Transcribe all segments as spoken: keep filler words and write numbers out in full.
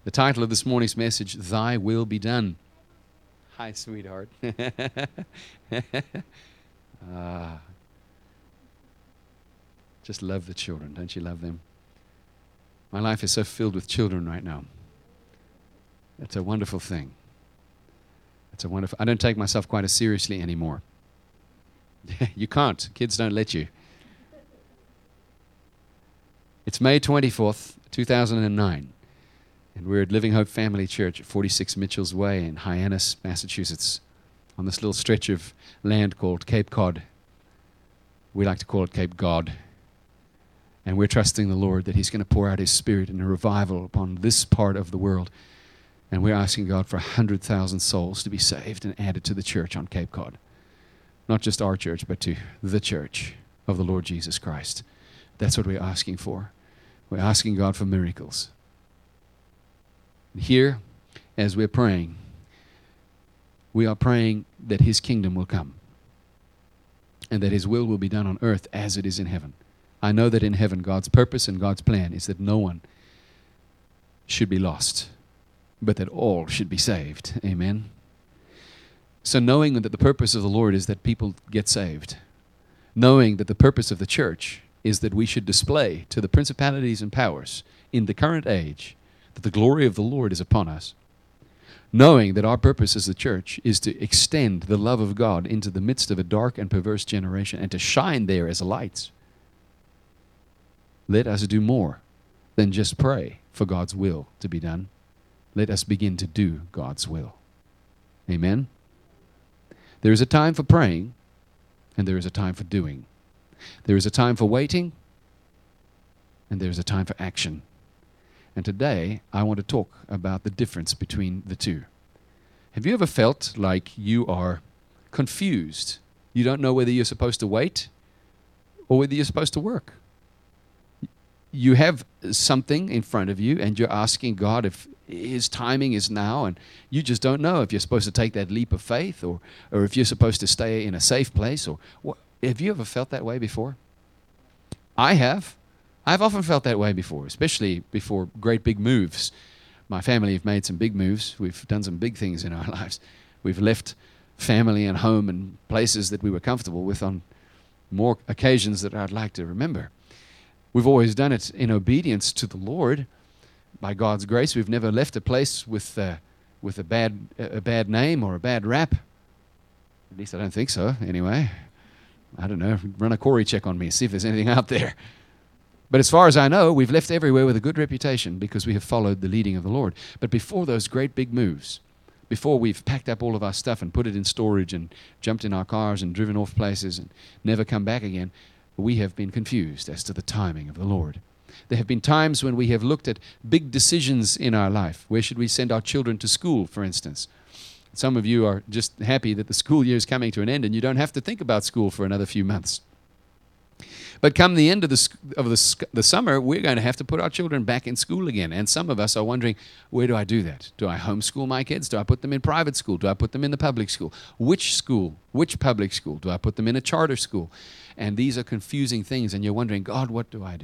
The title of this morning's message, Thy Will Be Done. Hi, sweetheart. ah, just love the children. Don't you love them? My life is so filled with children right now. It's a wonderful thing. It's a wonderful. I don't take myself quite as seriously anymore. You can't. Kids don't let you. It's May twenty-fourth, two thousand nine. And we're at Living Hope Family Church at forty-six Mitchell's Way in Hyannis, Massachusetts, on this little stretch of land called Cape Cod. We like to call it Cape God. And we're trusting the Lord that He's going to pour out His Spirit in a revival upon this part of the world. And we're asking God for one hundred thousand souls to be saved and added to the church on Cape Cod. Not just our church, but to the church of the Lord Jesus Christ. That's what we're asking for. We're asking God for miracles. Here, as we're praying, we are praying that His kingdom will come and that His will will be done on earth as it is in heaven. I know that in heaven, God's purpose and God's plan is that no one should be lost, but that all should be saved. Amen. So knowing that the purpose of the Lord is that people get saved, knowing that the purpose of the church is that we should display to the principalities and powers in the current age that the glory of the Lord is upon us, knowing that our purpose as the church is to extend the love of God into the midst of a dark and perverse generation and to shine there as lights, let us do more than just pray for God's will to be done. Let us begin to do God's will. Amen? There is a time for praying, and there is a time for doing. There is a time for waiting, and there is a time for action. And today, I want to talk about the difference between the two. Have you ever felt like you are confused? You don't know whether you're supposed to wait or whether you're supposed to work. You have something in front of you, and you're asking God if His timing is now, and you just don't know if you're supposed to take that leap of faith or, or if you're supposed to stay in a safe place. Or what. Have you ever felt that way before? I have. I've often felt that way before, especially before great big moves. My family have made some big moves. We've done some big things in our lives. We've left family and home and places that we were comfortable with on more occasions that I'd like to remember. We've always done it in obedience to the Lord. By God's grace, we've never left a place with uh, with a bad a bad name or a bad rap. At least I don't think so, anyway. I don't know. Run a Corey check on me, see if there's anything out there. But as far as I know, we've left everywhere with a good reputation because we have followed the leading of the Lord. But before those great big moves, before we've packed up all of our stuff and put it in storage and jumped in our cars and driven off places and never come back again, we have been confused as to the timing of the Lord. There have been times when we have looked at big decisions in our life. Where should we send our children to school, for instance? Some of you are just happy that the school year is coming to an end and you don't have to think about school for another few months. But come the end of the of the, the summer, we're going to have to put our children back in school again. And some of us are wondering, where do I do that? Do I homeschool my kids? Do I put them in private school? Do I put them in the public school? Which school? Which public school? Do I put them in a charter school? And these are confusing things, and you're wondering, God, what do I do?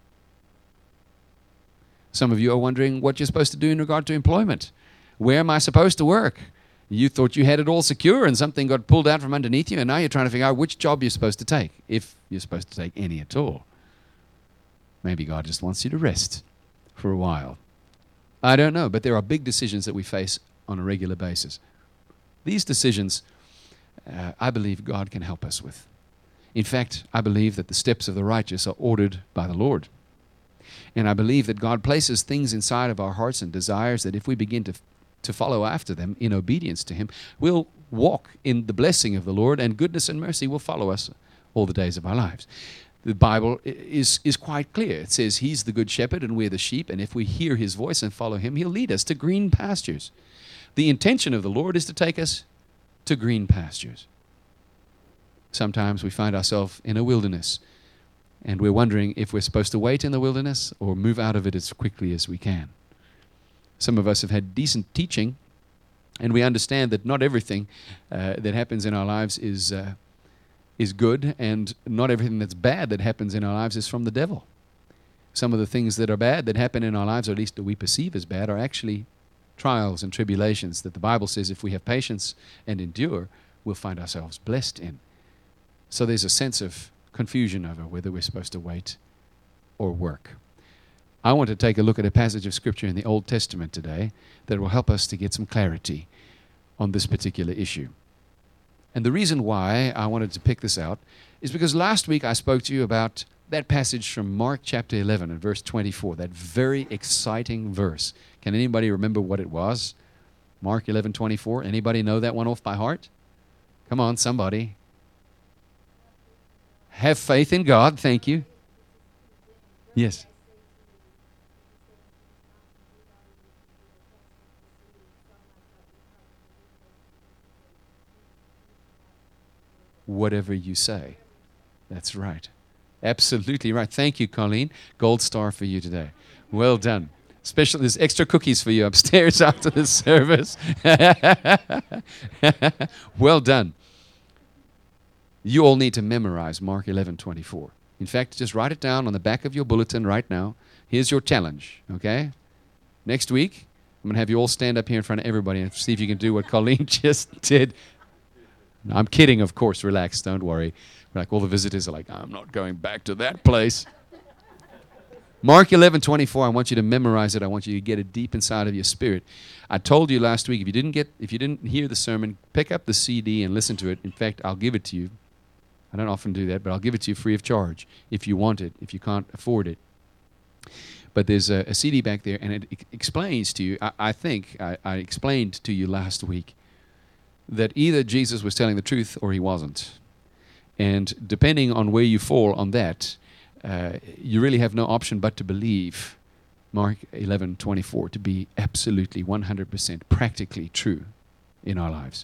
Some of you are wondering what you're supposed to do in regard to employment. Where am I supposed to work? You thought you had it all secure and something got pulled out from underneath you, and now you're trying to figure out which job you're supposed to take, if you're supposed to take any at all. Maybe God just wants you to rest for a while. I don't know, but there are big decisions that we face on a regular basis. These decisions, uh, I believe God can help us with. In fact, I believe that the steps of the righteous are ordered by the Lord. And I believe that God places things inside of our hearts and desires that if we begin to to follow after them in obedience to Him, we'll walk in the blessing of the Lord, and goodness and mercy will follow us all the days of our lives. The Bible is, is quite clear. It says He's the good shepherd and we're the sheep, and if we hear His voice and follow Him, He'll lead us to green pastures. The intention of the Lord is to take us to green pastures. Sometimes we find ourselves in a wilderness, and we're wondering if we're supposed to wait in the wilderness or move out of it as quickly as we can. Some of us have had decent teaching, and we understand that not everything uh, that happens in our lives is uh, is good, and not everything that's bad that happens in our lives is from the devil. Some of the things that are bad that happen in our lives, or at least that we perceive as bad, are actually trials and tribulations that the Bible says if we have patience and endure, we'll find ourselves blessed in. So there's a sense of confusion over whether we're supposed to wait or work. I want to take a look at a passage of Scripture in the Old Testament today that will help us to get some clarity on this particular issue. And the reason why I wanted to pick this out is because last week I spoke to you about that passage from Mark chapter eleven and verse twenty-four, that very exciting verse. Can anybody remember what it was? Mark eleven twenty-four. Anybody know that one off by heart? Come on, somebody. Have faith in God. Thank you. Yes. Whatever you say. That's right. Absolutely right. Thank you, Colleen. Gold star for you today. Well done. Special, there's extra cookies for you upstairs after the service. Well done. You all need to memorize Mark eleven twenty-four. In fact, just write it down on the back of your bulletin right now. Here's your challenge, okay? Next week, I'm going to have you all stand up here in front of everybody and see if you can do what Colleen just did. No, I'm kidding, of course. Relax, don't worry. Like all the visitors are like, I'm not going back to that place. Mark eleven twenty-four, I want you to memorize it. I want you to get it deep inside of your spirit. I told you last week, if you didn't get, if you didn't hear the sermon, pick up the C D and listen to it. In fact, I'll give it to you. I don't often do that, but I'll give it to you free of charge if you want it, if you can't afford it. But there's a, a C D back there, and it, it explains to you, I, I think, I, I explained to you last week, that either Jesus was telling the truth or he wasn't. And depending on where you fall on that, uh, you really have no option but to believe Mark eleven twenty-four to be absolutely one hundred percent practically true in our lives.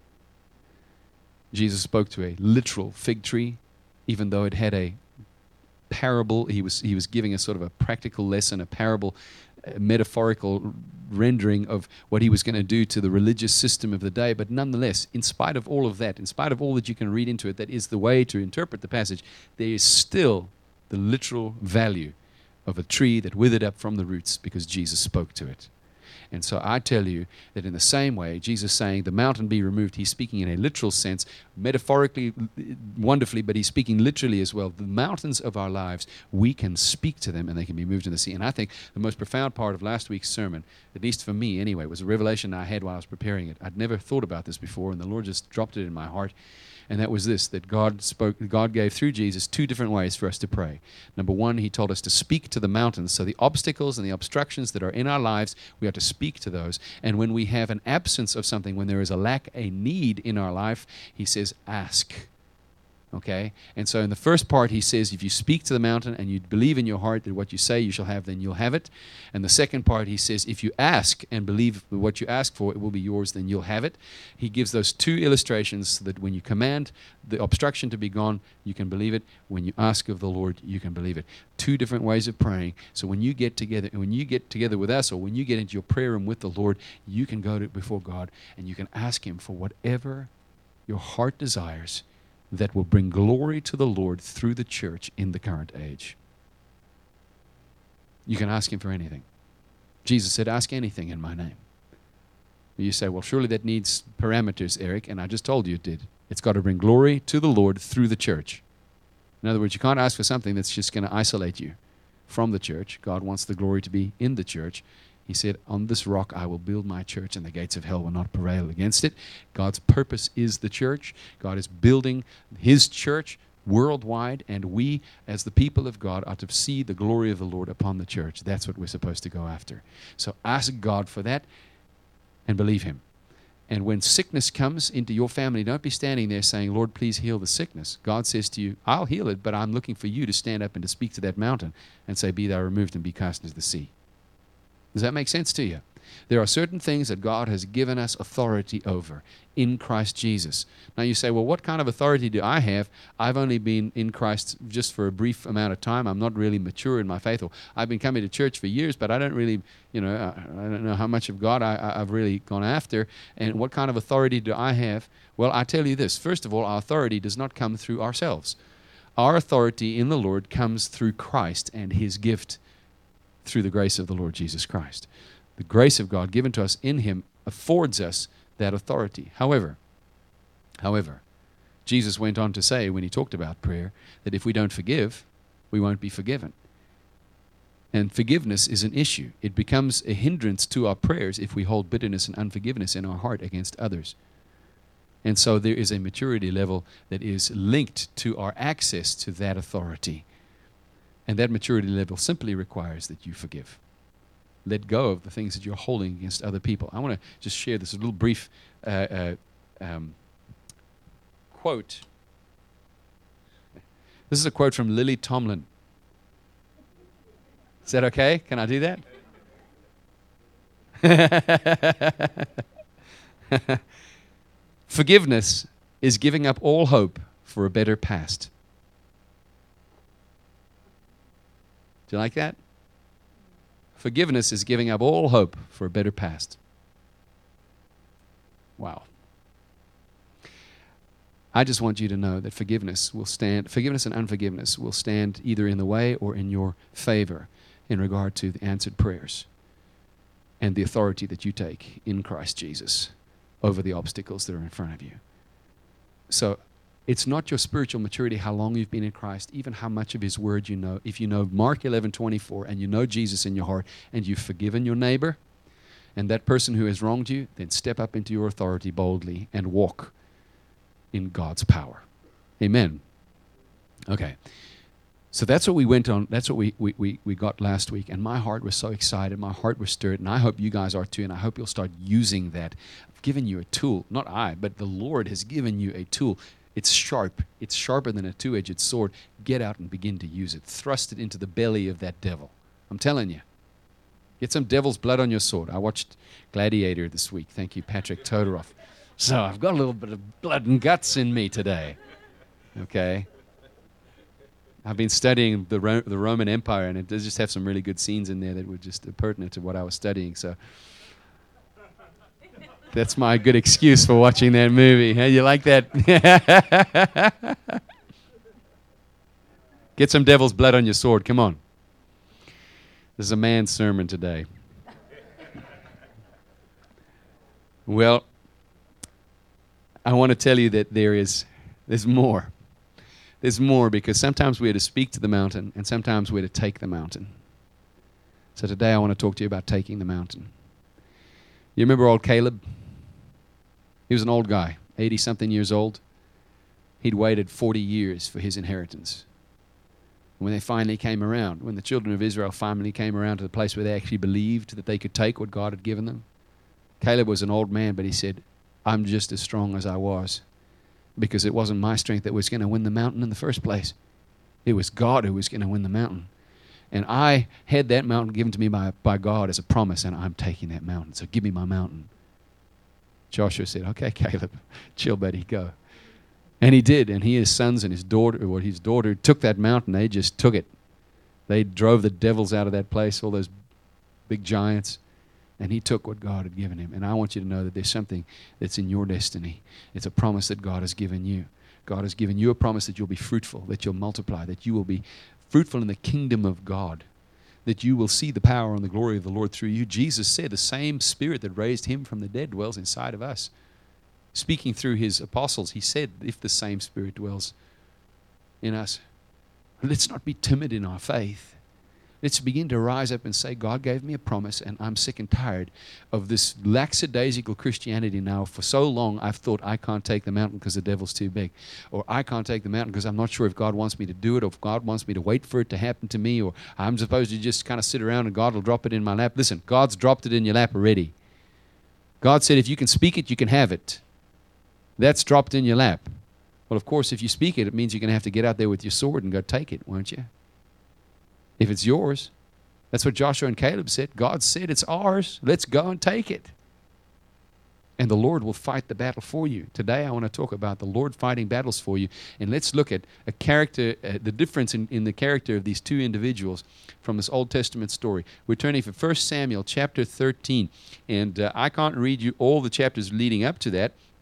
Jesus spoke to a literal fig tree, even though it had a parable. He was he was giving a sort of a practical lesson, a parable, a metaphorical rendering of what he was going to do to the religious system of the day. But nonetheless, in spite of all of that, in spite of all that you can read into it, that is the way to interpret the passage, there is still the literal value of a tree that withered up from the roots because Jesus spoke to it. And so I tell you that in the same way, Jesus saying the mountain be removed, he's speaking in a literal sense, metaphorically, wonderfully, but he's speaking literally as well. The mountains of our lives, we can speak to them and they can be moved in the sea. And I think the most profound part of last week's sermon, at least for me anyway, was a revelation I had while I was preparing it. I'd never thought about this before, and the Lord just dropped it in my heart. And that was this, that God spoke, God gave through Jesus two different ways for us to pray. Number one, he told us to speak to the mountains. So the obstacles and the obstructions that are in our lives, we are to speak to those. And when we have an absence of something, when there is a lack, a need in our life, he says, ask. Okay? And so in the first part, he says, if you speak to the mountain and you believe in your heart that what you say you shall have, then you'll have it. And the second part, he says, if you ask and believe what you ask for, it will be yours, then you'll have it. He gives those two illustrations so that when you command the obstruction to be gone, you can believe it. When you ask of the Lord, you can believe it. Two different ways of praying. So when you get together, and when you get together with us, or when you get into your prayer room with the Lord, you can go to before God and you can ask him for whatever your heart desires that will bring glory to the Lord through the church in the current age. You can ask him for anything. Jesus said, ask anything in my name. You say, well, surely that needs parameters, Eric, and I just told you it did. It's got to bring glory to the Lord through the church. In other words, you can't ask for something that's just going to isolate you from the church. God wants the glory to be in the church. He said, on this rock I will build my church, and the gates of hell will not prevail against it. God's purpose is the church. God is building his church worldwide, and we, as the people of God, are to see the glory of the Lord upon the church. That's what we're supposed to go after. So ask God for that and believe him. And when sickness comes into your family, don't be standing there saying, Lord, please heal the sickness. God says to you, I'll heal it, but I'm looking for you to stand up and to speak to that mountain and say, be thou removed and be cast into the sea. Does that make sense to you? There are certain things that God has given us authority over in Christ Jesus. Now you say, well, what kind of authority do I have? I've only been in Christ just for a brief amount of time. I'm not really mature in my faith. Or I've been coming to church for years, but I don't really, you know, I, I don't know how much of God I, I've really gone after. And what kind of authority do I have? Well, I tell you this. First of all, our authority does not come through ourselves. Our authority in the Lord comes through Christ and his gift through the grace of the Lord Jesus Christ. The grace of God given to us in him affords us that authority. However, however, Jesus went on to say when he talked about prayer that if we don't forgive, we won't be forgiven. And forgiveness is an issue. It becomes a hindrance to our prayers if we hold bitterness and unforgiveness in our heart against others. And so there is a maturity level that is linked to our access to that authority. And that maturity level simply requires that you forgive. Let go of the things that you're holding against other people. I want to just share this little brief uh, uh, um, quote. This is a quote from Lily Tomlin. Is that okay? Can I do that? Forgiveness is giving up all hope for a better past. Do you like that? Forgiveness is giving up all hope for a better past. Wow. I just want you to know that forgiveness will stand, forgiveness and unforgiveness will stand either in the way or in your favor in regard to the answered prayers and the authority that you take in Christ Jesus over the obstacles that are in front of you. So it's not your spiritual maturity, how long you've been in Christ, even how much of his word you know. If you know Mark eleven twenty-four and you know Jesus in your heart and you've forgiven your neighbor and that person who has wronged you, then step up into your authority boldly and walk in God's power. Amen. Okay. So that's what we went on. That's what we, we, we, we got last week. And my heart was so excited. My heart was stirred. And I hope you guys are too. And I hope you'll start using that. I've given you a tool. Not I, but the Lord has given you a tool. It's sharp. It's sharper than a two-edged sword. Get out and begin to use it. Thrust it into the belly of that devil. I'm telling you. Get some devil's blood on your sword. I watched Gladiator this week. Thank you, Patrick Todorov. So I've got a little bit of blood and guts in me today. Okay? I've been studying the Ro- the Roman Empire, and it does just have some really good scenes in there that were just pertinent to what I was studying. So that's my good excuse for watching that movie. Hey, you like that? Get some devil's blood on your sword. Come on. This is a man's sermon today. Well, I want to tell you that there is there's more. There's more, because sometimes we're to speak to the mountain and sometimes we're to take the mountain. So today I want to talk to you about taking the mountain. You remember old Caleb? He was an old guy, eighty-something years old. He'd waited forty years for his inheritance. When they finally came around, when the children of Israel finally came around to the place where they actually believed that they could take what God had given them, Caleb was an old man, but he said, I'm just as strong as I was. Because it wasn't my strength that was going to win the mountain in the first place. It was God who was going to win the mountain. And I had that mountain given to me by, by God as a promise, and I'm taking that mountain. So give me my mountain. Joshua said, okay, Caleb, chill, buddy, go. And he did. And he, his sons and his daughter, or his daughter, took that mountain. They just took it. They drove the devils out of that place, all those big giants. And he took what God had given him. And I want you to know that there's something that's in your destiny. It's a promise that God has given you. God has given you a promise that you'll be fruitful, that you'll multiply, that you will be fruitful in the kingdom of God, that you will see the power and the glory of the Lord through you. Jesus said the same Spirit that raised him from the dead dwells inside of us. Speaking through his apostles, he said, if the same Spirit dwells in us, let's not be timid in our faith. Let's begin to rise up and say, God gave me a promise, and I'm sick and tired of this lackadaisical Christianity now. For so long, I've thought I can't take the mountain because the devil's too big. Or I can't take the mountain because I'm not sure if God wants me to do it, or if God wants me to wait for it to happen to me, or I'm supposed to just kind of sit around and God will drop it in my lap. Listen, God's dropped it in your lap already. God said if you can speak it, you can have it. That's dropped in your lap. Well, of course, if you speak it, it means you're going to have to get out there with your sword and go take it, won't you? If it's yours. That's what Joshua and Caleb said. God said it's ours. Let's go and take it. And the Lord will fight the battle for you. Today I want to talk about the Lord fighting battles for you. And let's look at a character, uh, the difference in, in the character of these two individuals from this Old Testament story. We're turning for First Samuel chapter thirteen. And uh, I can't read you all the chapters leading up to that.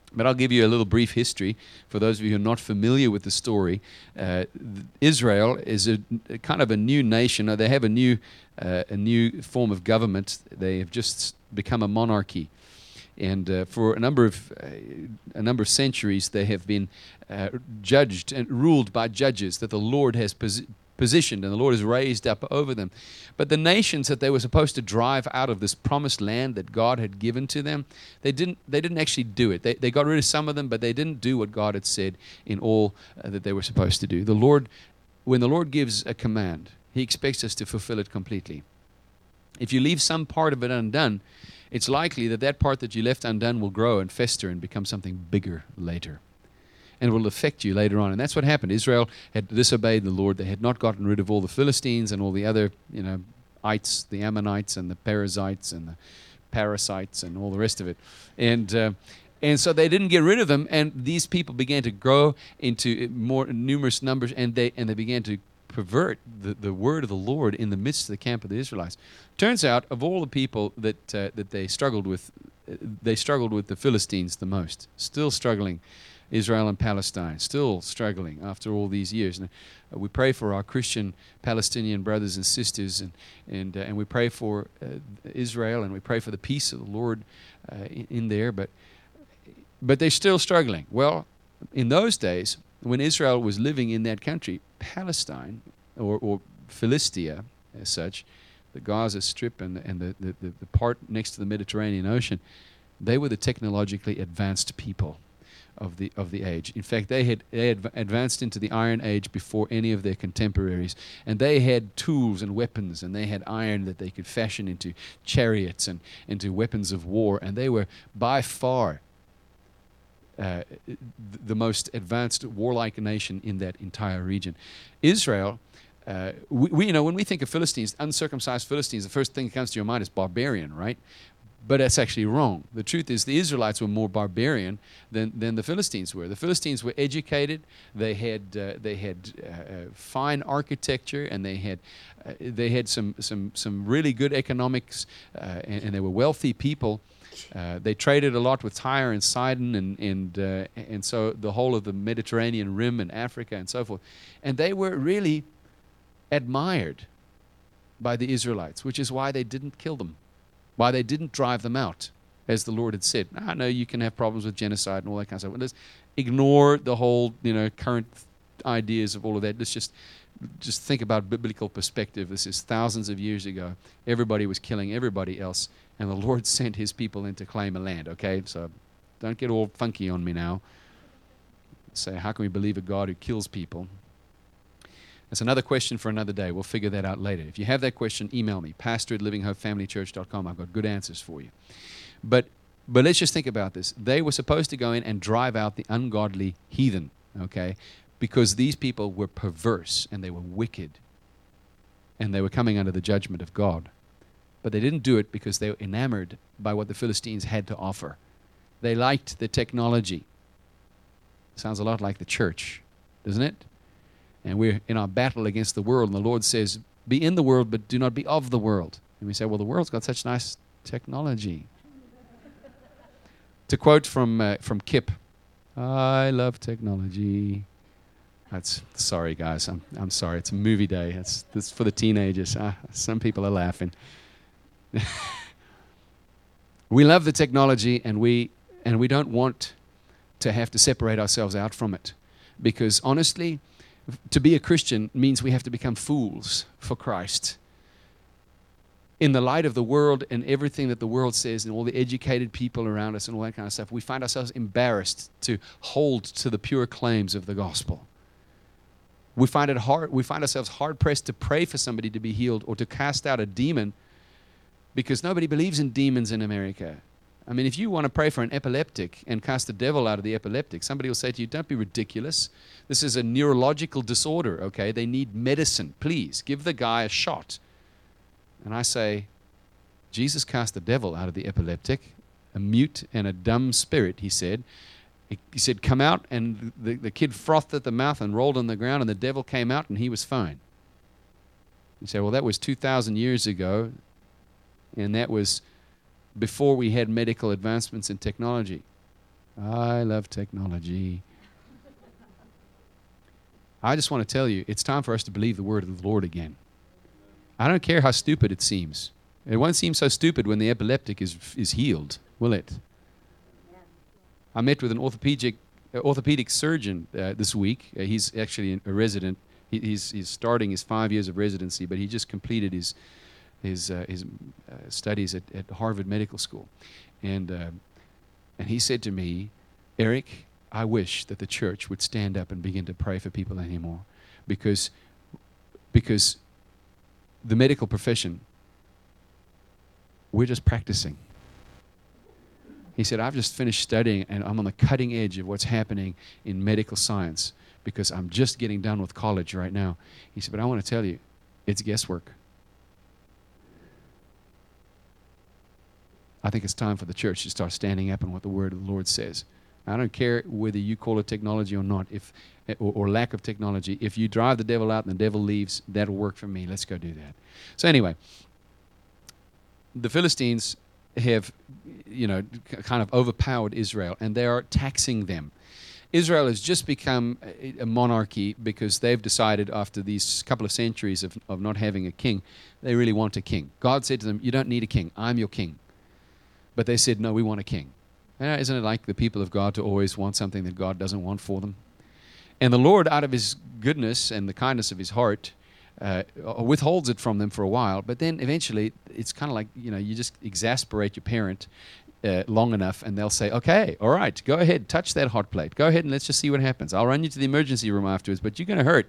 But I'll give you a little brief history for those of you who are not familiar with the story. Uh, Israel is a, a kind of a new nation. They have a new, uh, a new form of government. They have just become a monarchy, and uh, for a number of uh, a number of centuries, they have been uh, judged and ruled by judges that the Lord has posi- positioned, and the Lord has raised up over them. But the nations that they were supposed to drive out of this promised land that God had given to them, they didn't they didn't actually do it. They, they got rid of some of them, but they didn't do what God had said in all uh, that they were supposed to do. The Lord, when the Lord gives a command, He expects us to fulfill it completely. If you leave some part of it undone, it's likely that that part that you left undone will grow and fester and become something bigger later. And will affect you later on. And that's what happened. Israel had disobeyed the Lord. They had not gotten rid of all the Philistines and all the other, you know, ites, the Ammonites and the Perizzites and the parasites and all the rest of it. And uh, and so they didn't get rid of them. And these people began to grow into more numerous numbers, and they and they began to pervert the, the word of the Lord in the midst of the camp of the Israelites. Turns out, of all the people that uh, that they struggled with, uh, they struggled with the Philistines the most. Still struggling. Israel and Palestine, still struggling after all these years. And uh, we pray for our Christian Palestinian brothers and sisters, and and uh, and we pray for uh, Israel, and we pray for the peace of the Lord uh, in, in there. But but they're still struggling. Well, in those days, when Israel was living in that country, Palestine or, or Philistia, as such, the Gaza Strip and and the, the the the part next to the Mediterranean Ocean, they were the technologically advanced people of the of the age. In fact, they had they had advanced into the Iron Age before any of their contemporaries, and they had tools and weapons, and they had iron that they could fashion into chariots and into weapons of war, and they were by far uh, the most advanced warlike nation in that entire region. Israel, uh, we, we you know when we think of Philistines, uncircumcised Philistines, the first thing that comes to your mind is barbarian, right? But that's actually wrong. The truth is the Israelites were more barbarian than, than the Philistines were. The Philistines were educated. They had uh, they had uh, fine architecture, and they had uh, they had some some some really good economics, uh, and, and they were wealthy people. Uh, they traded a lot with Tyre and Sidon, and and uh, and so the whole of the Mediterranean rim and Africa and so forth. And they were really admired by the Israelites, which is why they didn't kill them. Why they didn't drive them out, as the Lord had said. I know you can have problems with genocide and all that kind of stuff. Let's ignore the whole, you know, current ideas of all of that. Let's just just think about biblical perspective. This is thousands of years ago. Everybody was killing everybody else, and the Lord sent His people in to claim a land. Okay, so don't get all funky on me now. Say, how can we believe a God who kills people? That's another question for another day. We'll figure that out later. If you have that question, email me, pastor at living hope family church dot com. I've got good answers for you. But but let's just think about this. They were supposed to go in and drive out the ungodly heathen, okay, because these people were perverse and they were wicked, and they were coming under the judgment of God. But they didn't do it because they were enamored by what the Philistines had to offer. They liked the technology. Sounds a lot like the church, doesn't it? And we're in our battle against the world, and the Lord says, be in the world, but do not be of the world. And we say, well, the world's got such nice technology. To quote from uh, from Kip, I love technology. That's sorry, guys. I'm I'm sorry. It's a movie day. It's this for the teenagers. Ah, some people are laughing. We love the technology, and we and we don't want to have to separate ourselves out from it, because honestly, to be a Christian means we have to become fools for Christ. In the light of the world and everything that the world says and all the educated people around us and all that kind of stuff, we find ourselves embarrassed to hold to the pure claims of the gospel. We find it hard, we find ourselves hard-pressed to pray for somebody to be healed or to cast out a demon, because nobody believes in demons in America. I mean, if you want to pray for an epileptic and cast the devil out of the epileptic, somebody will say to you, don't be ridiculous. This is a neurological disorder, okay? They need medicine. Please, give the guy a shot. And I say, Jesus cast the devil out of the epileptic, a mute and a dumb spirit, he said. He said, come out, and the, the kid frothed at the mouth and rolled on the ground, and the devil came out, and he was fine. You say, well, that was two thousand years ago, and that was before we had medical advancements in technology. I love technology. I just want to tell you, it's time for us to believe the word of the Lord again. I don't care how stupid it seems. It won't seem so stupid when the epileptic is is healed, will it? I met with an orthopedic uh, orthopedic surgeon uh, this week. Uh, he's actually a resident. He, he's he's starting his five years of residency, but he just completed his his uh, his uh, studies at, at Harvard Medical School, and uh, and he said to me, Eric, I wish that the church would stand up and begin to pray for people anymore, because because the medical profession, we're just practicing. He said, I've just finished studying and I'm on the cutting edge of what's happening in medical science because I'm just getting done with college right now. He said, but I want to tell you, it's guesswork. I think it's time for the church to start standing up on what the word of the Lord says. I don't care whether you call it technology or not, if or, or lack of technology. If you drive the devil out and the devil leaves, that'll work for me. Let's go do that. So anyway, the Philistines have, you know, kind of overpowered Israel, and they are taxing them. Israel has just become a, a monarchy because they've decided after these couple of centuries of, of not having a king, they really want a king. God said to them, you don't need a king, I'm your king. But they said, no, we want a king. Uh, isn't it like the people of God to always want something that God doesn't want for them? And the Lord, out of his goodness and the kindness of his heart, uh, withholds it from them for a while. But then eventually, it's kind of like, you know, you just exasperate your parent uh, long enough, and they'll say, okay, all right, go ahead, touch that hot plate. Go ahead and let's just see what happens. I'll run you to the emergency room afterwards, but you're going to hurt.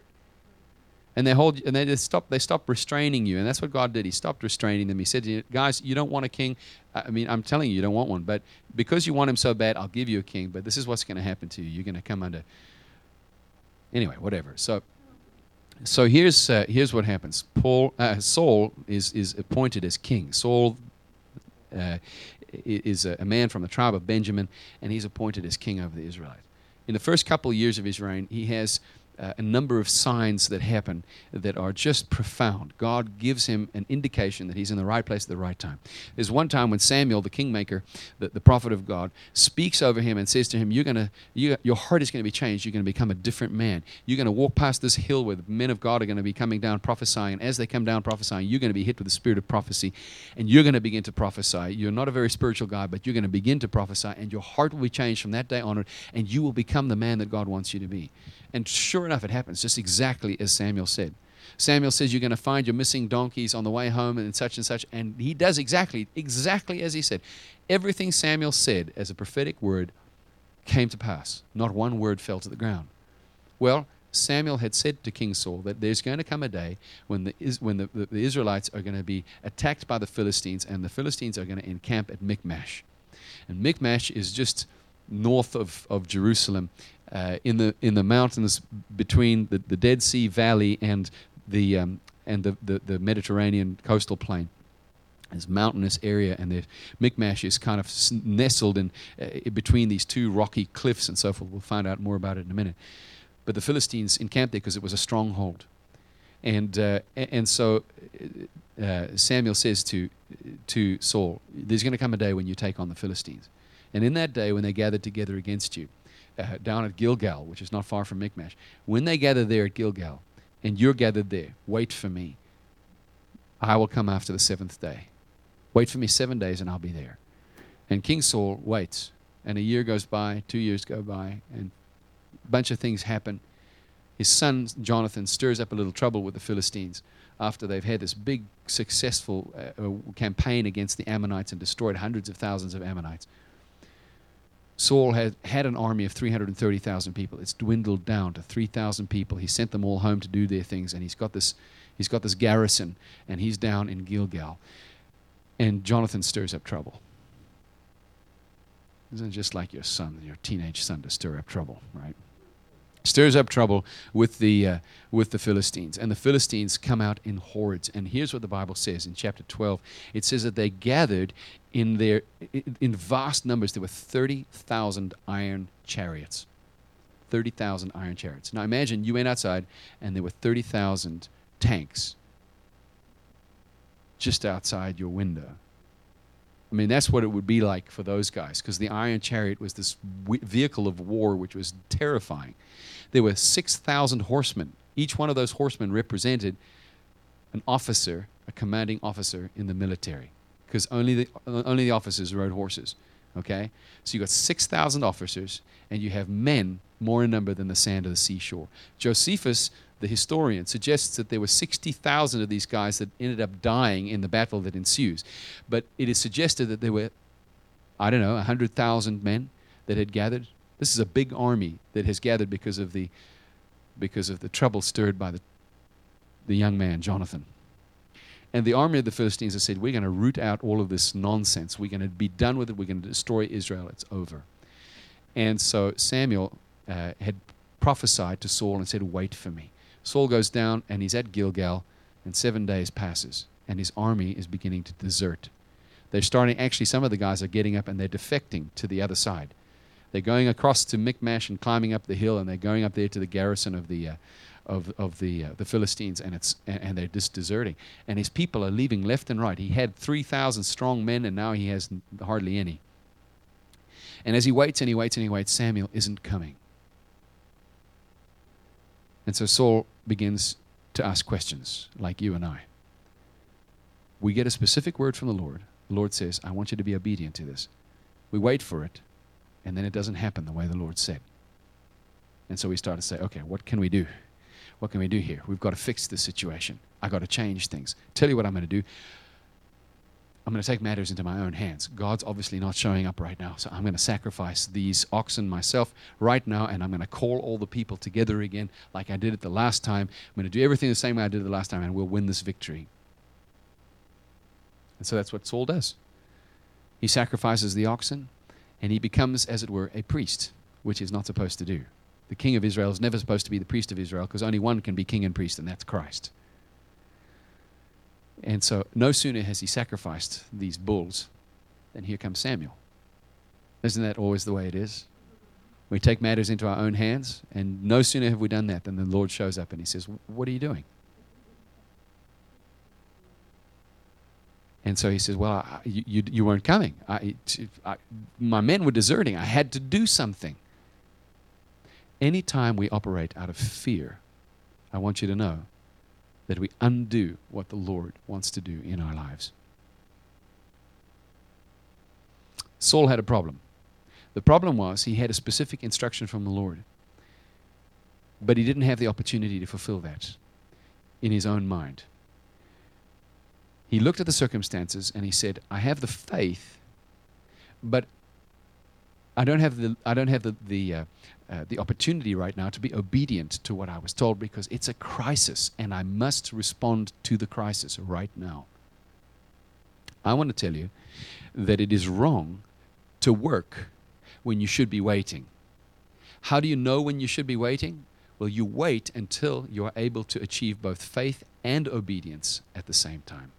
And they hold, and they just stop. They stop restraining you, and that's what God did. He stopped restraining them. He said to you, guys, you don't want a king. I mean, I'm telling you, you don't want one. But because you want him so bad, I'll give you a king. But this is what's going to happen to you. You're going to come under. Anyway, whatever. So, so here's uh, here's what happens. Paul uh, Saul is is appointed as king. Saul uh, is a, a man from the tribe of Benjamin, and he's appointed as king over the Israelites. In the first couple of years of his reign, he has Uh, a number of signs that happen that are just profound. God gives him an indication that he's in the right place at the right time. There's one time when Samuel, the kingmaker, the, the prophet of God, speaks over him and says to him, "You're gonna, you, your heart is going to be changed. You're going to become a different man. You're going to walk past this hill where the men of God are going to be coming down prophesying. And as they come down prophesying, you're going to be hit with the spirit of prophecy, and you're going to begin to prophesy. You're not a very spiritual guy, but you're going to begin to prophesy, and your heart will be changed from that day onward, and you will become the man that God wants you to be." And sure enough, it happens, just exactly as Samuel said. Samuel says, you're going to find your missing donkeys on the way home and such and such. And he does exactly, exactly as he said. Everything Samuel said as a prophetic word came to pass. Not one word fell to the ground. Well, Samuel had said to King Saul that there's going to come a day when the, when the, the, the Israelites are going to be attacked by the Philistines, and the Philistines are going to encamp at Michmash. And Michmash is just north of, of Jerusalem, uh, in the in the mountains between the, the Dead Sea Valley and the um, and the, the, the Mediterranean coastal plain. It's a mountainous area, and the Michmash is kind of nestled in uh, between these two rocky cliffs and so forth. We'll find out more about it in a minute. But the Philistines encamped there because it was a stronghold, and uh, and so uh, Samuel says to to Saul, "There's going to come a day when you take on the Philistines." And in that day, when they gathered together against you, uh, down at Gilgal, which is not far from Michmash, when they gather there at Gilgal, and you're gathered there, wait for me. I will come after the seventh day. Wait for me seven days, and I'll be there. And King Saul waits, and a year goes by, two years go by, and a bunch of things happen. His son, Jonathan, stirs up a little trouble with the Philistines after they've had this big, successful uh, campaign against the Ammonites and destroyed hundreds of thousands of Ammonites. Saul had, had an army of three hundred thirty thousand people. It's dwindled down to three thousand people. He sent them all home to do their things, and he's got this, he's got this garrison, and he's down in Gilgal. And Jonathan stirs up trouble. Isn't it just like your son, your teenage son, to stir up trouble, right? Stirs up trouble with the uh, with the Philistines, and the Philistines come out in hordes. And here's what the Bible says in chapter twelve. It says that they gathered in their in vast numbers. There were thirty thousand iron chariots. thirty thousand iron chariots. Now imagine you went outside and there were thirty thousand tanks just outside your window. I mean, that's what it would be like for those guys, because the iron chariot was this w- vehicle of war which was terrifying. There were six thousand horsemen. Each one of those horsemen represented an officer, a commanding officer in the military, because only the, only the officers rode horses. Okay? So you got six thousand officers, and you have men more in number than the sand of the seashore. Josephus, the historian, suggests that there were sixty thousand of these guys that ended up dying in the battle that ensues. But it is suggested that there were, I don't know, one hundred thousand men that had gathered. This is a big army that has gathered because of the because of the trouble stirred by the, the young man, Jonathan. And the army of the Philistines has said, we're going to root out all of this nonsense. We're going to be done with it. We're going to destroy Israel. It's over. And so Samuel uh, had prophesied to Saul and said, wait for me. Saul goes down, and he's at Gilgal, and seven days passes, and his army is beginning to desert. They're starting, actually, some of the guys are getting up, and they're defecting to the other side. They're going across to Michmash and climbing up the hill, and they're going up there to the garrison of the uh, of of the uh, the Philistines, and it's and, and they're just deserting. And his people are leaving left and right. He had three thousand strong men, and now he has hardly any. And as he waits and he waits and he waits, Samuel isn't coming. And so Saul begins to ask questions, like you and I. We get a specific word from the Lord. The Lord says, I want you to be obedient to this. We wait for it, and then it doesn't happen the way the Lord said. And so we start to say, okay, what can we do? What can we do here? We've got to fix this situation. I've got to change things. Tell you what I'm going to do. I'm going to take matters into my own hands. God's obviously not showing up right now, so I'm going to sacrifice these oxen myself right now, and I'm going to call all the people together again like I did it the last time. I'm going to do everything the same way I did it the last time, and we'll win this victory. And so that's what Saul does. He sacrifices the oxen, and he becomes, as it were, a priest, which he's not supposed to do. The king of Israel is never supposed to be the priest of Israel, because only one can be king and priest, and that's Christ. And so no sooner has he sacrificed these bulls than here comes Samuel. Isn't that always the way it is? We take matters into our own hands, and no sooner have we done that than the Lord shows up and he says, what are you doing? And so he says, well, I, you, you, you weren't coming. I, I, my men were deserting. I had to do something. Anytime we operate out of fear, I want you to know that we undo what the Lord wants to do in our lives. Saul had a problem. The problem was he had a specific instruction from the Lord, but he didn't have the opportunity to fulfill that in his own mind. He looked at the circumstances and he said, I have the faith, but I don't have the I don't have the the uh, uh, the opportunity right now to be obedient to what I was told, because it's a crisis and I must respond to the crisis right now. I want to tell you that it is wrong to work when you should be waiting. How do you know when you should be waiting? Well, you wait until you are able to achieve both faith and obedience at the same time.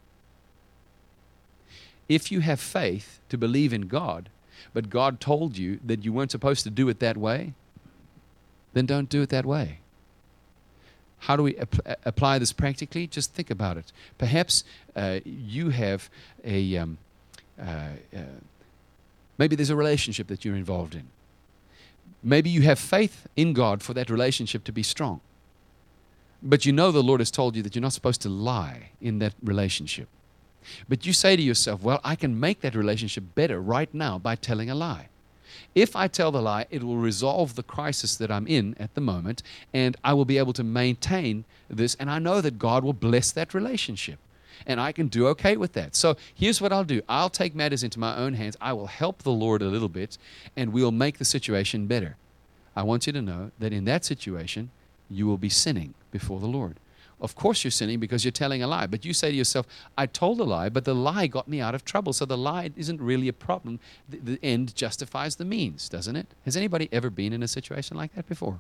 If you have faith to believe in God, but God told you that you weren't supposed to do it that way, then don't do it that way. How do we ap- apply this practically? Just think about it. Perhaps uh, you have a, um, uh, uh, maybe there's a relationship that you're involved in. Maybe you have faith in God for that relationship to be strong. But you know the Lord has told you that you're not supposed to lie in that relationship. But you say to yourself, well, I can make that relationship better right now by telling a lie. If I tell the lie, it will resolve the crisis that I'm in at the moment, and I will be able to maintain this, and I know that God will bless that relationship, and I can do okay with that. So here's what I'll do. I'll take matters into my own hands. I will help the Lord a little bit, and we'll make the situation better. I want you to know that in that situation, you will be sinning before the Lord. Of course you're sinning because you're telling a lie. But you say to yourself, I told a lie, but the lie got me out of trouble. So the lie isn't really a problem. The, the end justifies the means, doesn't it? Has anybody ever been in a situation like that before?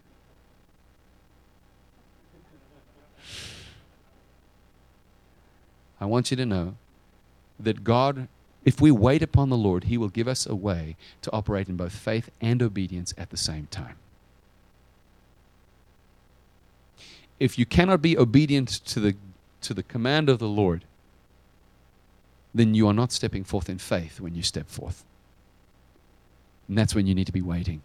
I want you to know that God, if we wait upon the Lord, He will give us a way to operate in both faith and obedience at the same time. If you cannot be obedient to the to the command of the Lord, then you are not stepping forth in faith when you step forth. And that's when you need to be waiting.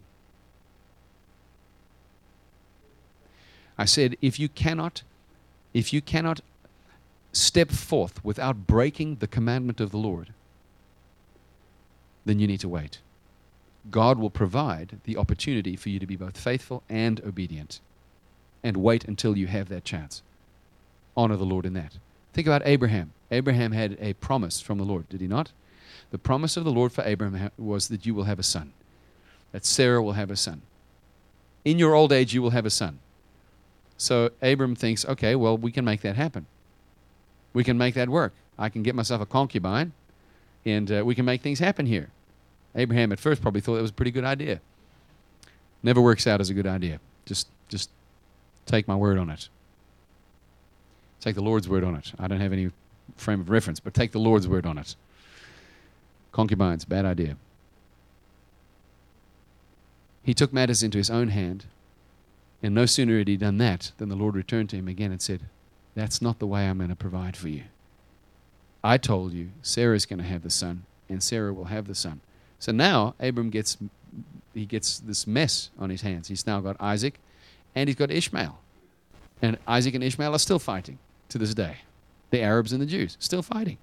I said, if you cannot, if you cannot step forth without breaking the commandment of the Lord, then you need to wait. God will provide the opportunity for you to be both faithful and obedient. And wait until you have that chance. Honor the Lord in that. Think about Abraham. Abraham had a promise from the Lord, did he not? The promise of the Lord for Abraham was that you will have a son, that Sarah will have a son. In your old age, you will have a son. So Abram thinks, okay, well, we can make that happen. We can make that work. I can get myself a concubine, and uh, we can make things happen here. Abraham at first probably thought it was a pretty good idea. Never works out as a good idea. Just, just take my word on it. Take the Lord's word on it. I don't have any frame of reference, but take the Lord's word on it. Concubines, bad idea. He took matters into his own hand, and no sooner had he done that than the Lord returned to him again and said, that's not the way I'm going to provide for you. I told you Sarah's going to have the son, and Sarah will have the son. So now Abram gets he gets this mess on his hands. He's now got Isaac, and he's got Ishmael. And Isaac and Ishmael are still fighting to this day. The Arabs and the Jews, still fighting.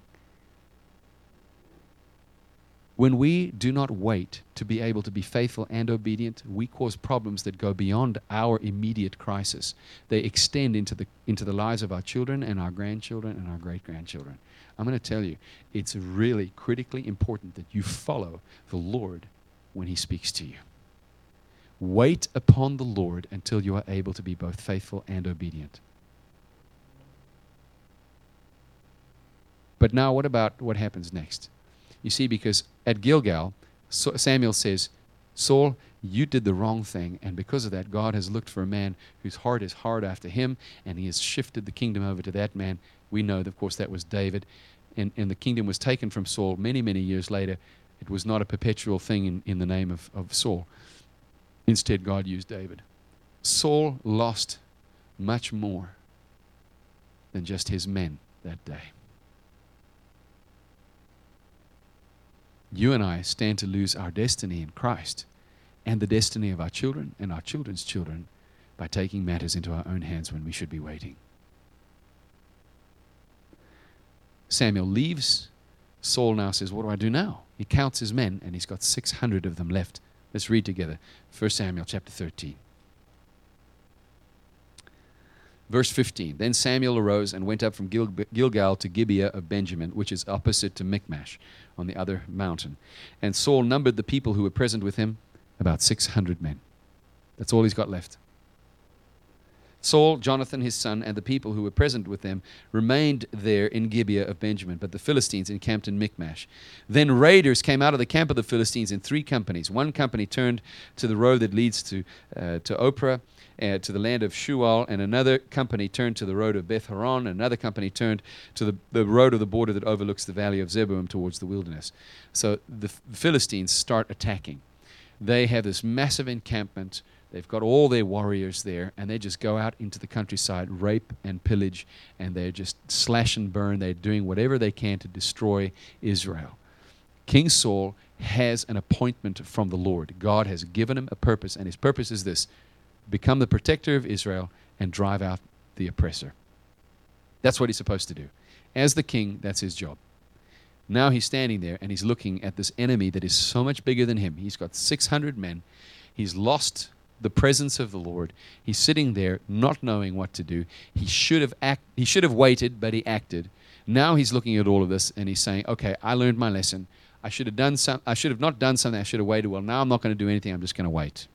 When we do not wait to be able to be faithful and obedient, we cause problems that go beyond our immediate crisis. They extend into the into the lives of our children and our grandchildren and our great-grandchildren. I'm going to tell you, it's really critically important that you follow the Lord when he speaks to you. Wait upon the Lord until you are able to be both faithful and obedient. But now what about what happens next? You see, because at Gilgal, Samuel says, Saul, you did the wrong thing, and because of that, God has looked for a man whose heart is hard after him, and he has shifted the kingdom over to that man. We know, of course, that was David, and, and the kingdom was taken from Saul many, many years later. It was not a perpetual thing in, in the name of, of Saul. Instead, God used David. Saul lost much more than just his men that day. You and I stand to lose our destiny in Christ and the destiny of our children and our children's children by taking matters into our own hands when we should be waiting. Samuel leaves. Saul now says, what do I do now? He counts his men, and he's got six hundred of them left. Let's read together. First Samuel chapter thirteen. Verse fifteen, then Samuel arose and went up from Gil- Gilgal to Gibeah of Benjamin, which is opposite to Michmash, on the other mountain. And Saul numbered the people who were present with him, about six hundred men. That's all he's got left. Saul, Jonathan his son, and the people who were present with them remained there in Gibeah of Benjamin, but the Philistines encamped in Michmash. Then raiders came out of the camp of the Philistines in three companies. One company turned to the road that leads to uh, to Ophrah, uh, to the land of Shual, and another company turned to the road of Beth Horon, and another company turned to the, the road of the border that overlooks the valley of Zeboim towards the wilderness. So the Philistines start attacking. They have this massive encampment. They've got all their warriors there, and they just go out into the countryside, rape and pillage, and they're just slash and burn. They're doing whatever they can to destroy Israel. King Saul has an appointment from the Lord. God has given him a purpose, and his purpose is this: become the protector of Israel and drive out the oppressor. That's what he's supposed to do. As the king, that's his job. Now he's standing there, and he's looking at this enemy that is so much bigger than him. He's got six hundred men. He's lost the presence of the Lord. He's sitting there not knowing what to do. He should have act, he should have waited, but he acted. Now he's looking at all of this, and he's saying, okay, I learned my lesson. I should have done some, I should have not done something. I should have waited. Well, now I'm not going to do anything. I'm just going to wait.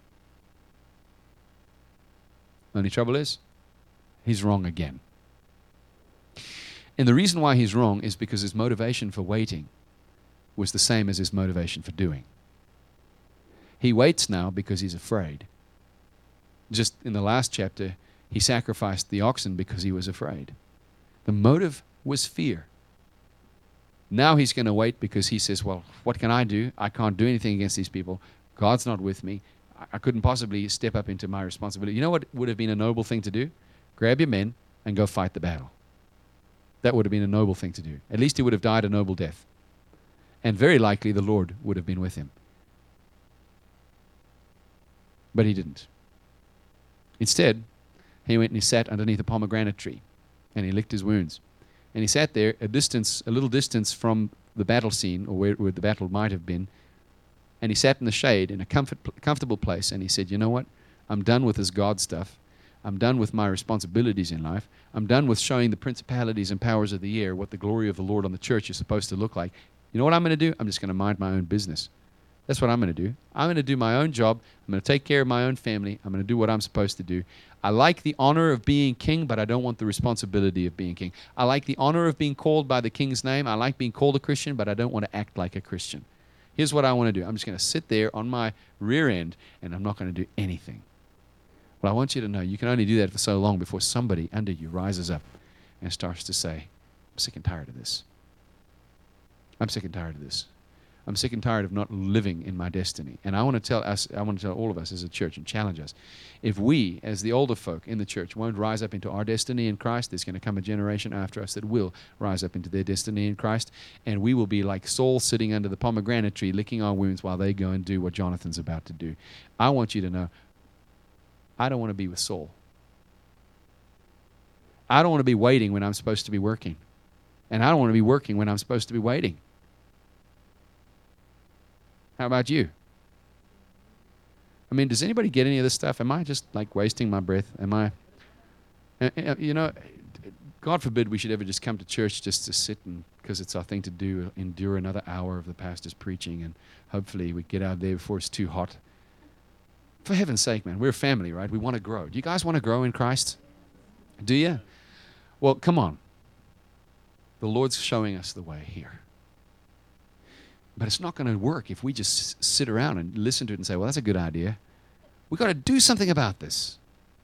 Only trouble is, he's wrong again. And the reason why he's wrong is because his motivation for waiting was the same as his motivation for doing. He waits now because he's afraid. Just in the last chapter, he sacrificed the oxen because he was afraid. The motive was fear. Now he's going to wait because he says, well, what can I do? I can't do anything against these people. God's not with me. I couldn't possibly step up into my responsibility. You know what would have been a noble thing to do? Grab your men and go fight the battle. That would have been a noble thing to do. At least he would have died a noble death. And very likely the Lord would have been with him. But he didn't. Instead, he went and he sat underneath a pomegranate tree, and he licked his wounds. And he sat there a distance, a little distance from the battle scene, or where, where the battle might have been, and he sat in the shade in a comfort, comfortable place, and he said, you know what? I'm done with this God stuff. I'm done with my responsibilities in life. I'm done with showing the principalities and powers of the air what the glory of the Lord on the church is supposed to look like. You know what I'm going to do? I'm just going to mind my own business. That's what I'm going to do. I'm going to do my own job. I'm going to take care of my own family. I'm going to do what I'm supposed to do. I like the honor of being king, but I don't want the responsibility of being king. I like the honor of being called by the king's name. I like being called a Christian, but I don't want to act like a Christian. Here's what I want to do. I'm just going to sit there on my rear end, and I'm not going to do anything. Well, I want you to know you can only do that for so long before somebody under you rises up and starts to say, I'm sick and tired of this. I'm sick and tired of this. I'm sick and tired of not living in my destiny. And I want to tell us, I want to tell all of us as a church and challenge us. If we, as the older folk in the church, won't rise up into our destiny in Christ, there's going to come a generation after us that will rise up into their destiny in Christ. And we will be like Saul sitting under the pomegranate tree, licking our wounds while they go and do what Jonathan's about to do. I want you to know, I don't want to be with Saul. I don't want to be waiting when I'm supposed to be working. And I don't want to be working when I'm supposed to be waiting. How about you? I mean, does anybody get any of this stuff? Am I just like wasting my breath? Am I, you know, God forbid we should ever just come to church just to sit and, because it's our thing to do, endure another hour of the pastor's preaching, and hopefully we get out there before it's too hot. For heaven's sake, man, we're a family, right? We want to grow. Do you guys want to grow in Christ? Do you? Well, come on. The Lord's showing us the way here. But it's not going to work if we just sit around and listen to it and say, well, that's a good idea. We've got to do something about this.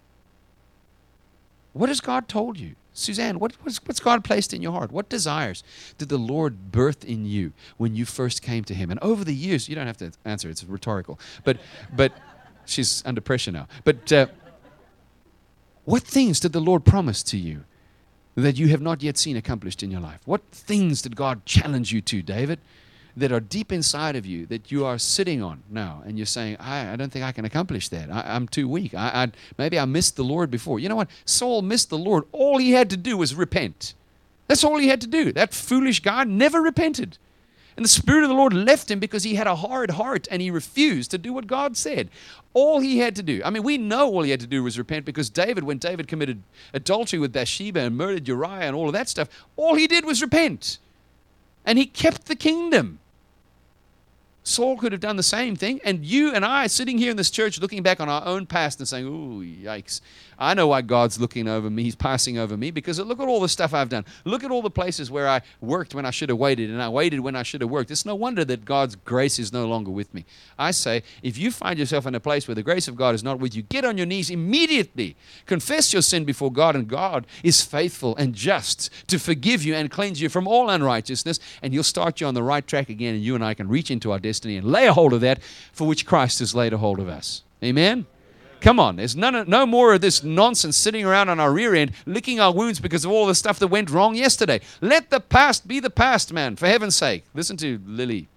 What has God told you? Suzanne, what, what's, what's God placed in your heart? What desires did the Lord birth in you when you first came to Him? And over the years, you don't have to answer, it's rhetorical. But, but she's under pressure now. But uh, what things did the Lord promise to you that you have not yet seen accomplished in your life? What things did God challenge you to, David, that are deep inside of you that you are sitting on now, and you're saying, I, I don't think I can accomplish that. I, I'm too weak. I, I, maybe I missed the Lord before. You know what? Saul missed the Lord. All he had to do was repent. That's all he had to do. That foolish guy never repented. And the Spirit of the Lord left him because he had a hard heart and he refused to do what God said. All he had to do, I mean, we know all he had to do was repent, because David, when David committed adultery with Bathsheba and murdered Uriah and all of that stuff, all he did was repent. And he kept the kingdom. Saul could have done the same thing, and you and I sitting here in this church looking back on our own past and saying, ooh, yikes. I know why God's looking over me. He's passing over me, because look at all the stuff I've done. Look at all the places where I worked when I should have waited, and I waited when I should have worked. It's no wonder that God's grace is no longer with me. I say, if you find yourself in a place where the grace of God is not with you, get on your knees immediately. Confess your sin before God, and God is faithful and just to forgive you and cleanse you from all unrighteousness, and He'll start you on the right track again, and you and I can reach into our destiny and lay a hold of that for which Christ has laid a hold of us. Amen? Come on, there's none, no more of this nonsense sitting around on our rear end, licking our wounds because of all the stuff that went wrong yesterday. Let the past be the past, man, for heaven's sake. Listen to Lily.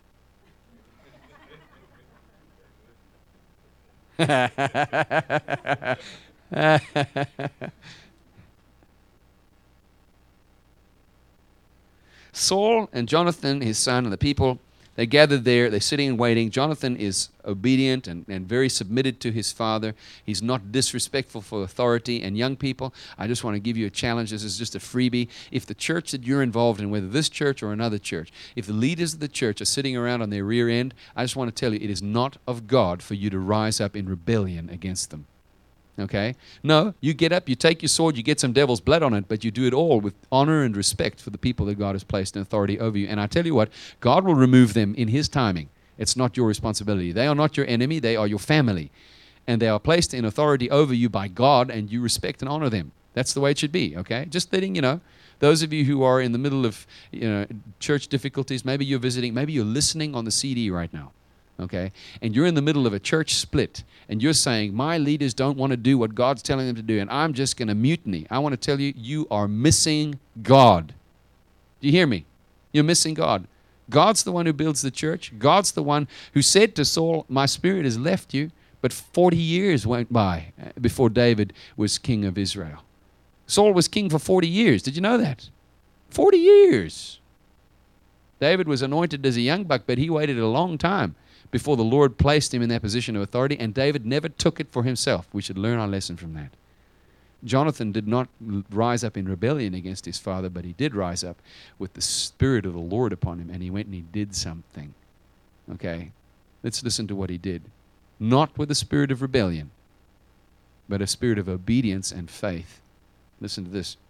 Saul and Jonathan, his son, and the people, they gathered there. They're sitting and waiting. Jonathan is obedient and, and very submitted to his father. He's not disrespectful for authority. And young people, I just want to give you a challenge. This is just a freebie. If the church that you're involved in, whether this church or another church, if the leaders of the church are sitting around on their rear end, I just want to tell you, it is not of God for you to rise up in rebellion against them. Okay? No, you get up, you take your sword, you get some devil's blood on it, but you do it all with honor and respect for the people that God has placed in authority over you. And I tell you what, God will remove them in His timing. It's not your responsibility. They are not your enemy, they are your family. And they are placed in authority over you by God, and you respect and honor them. That's the way it should be, okay? Just letting you know. Those of you who are in the middle of, you know, church difficulties, maybe you're visiting, maybe you're listening on the C D right now. Okay, and you're in the middle of a church split, and you're saying, my leaders don't want to do what God's telling them to do, and I'm just going to mutiny. I want to tell you, you are missing God. Do you hear me? You're missing God. God's the one who builds the church. God's the one who said to Saul, my spirit has left you. But forty years went by before David was king of Israel. Saul was king for forty years. Did you know that? forty years. David was anointed as a young buck, but he waited a long time before the Lord placed him in that position of authority, and David never took it for himself. We should learn our lesson from that. Jonathan did not rise up in rebellion against his father, but he did rise up with the Spirit of the Lord upon him, and he went and he did something. Okay? Let's listen to what he did. Not with a spirit of rebellion, but a spirit of obedience and faith. Listen to this.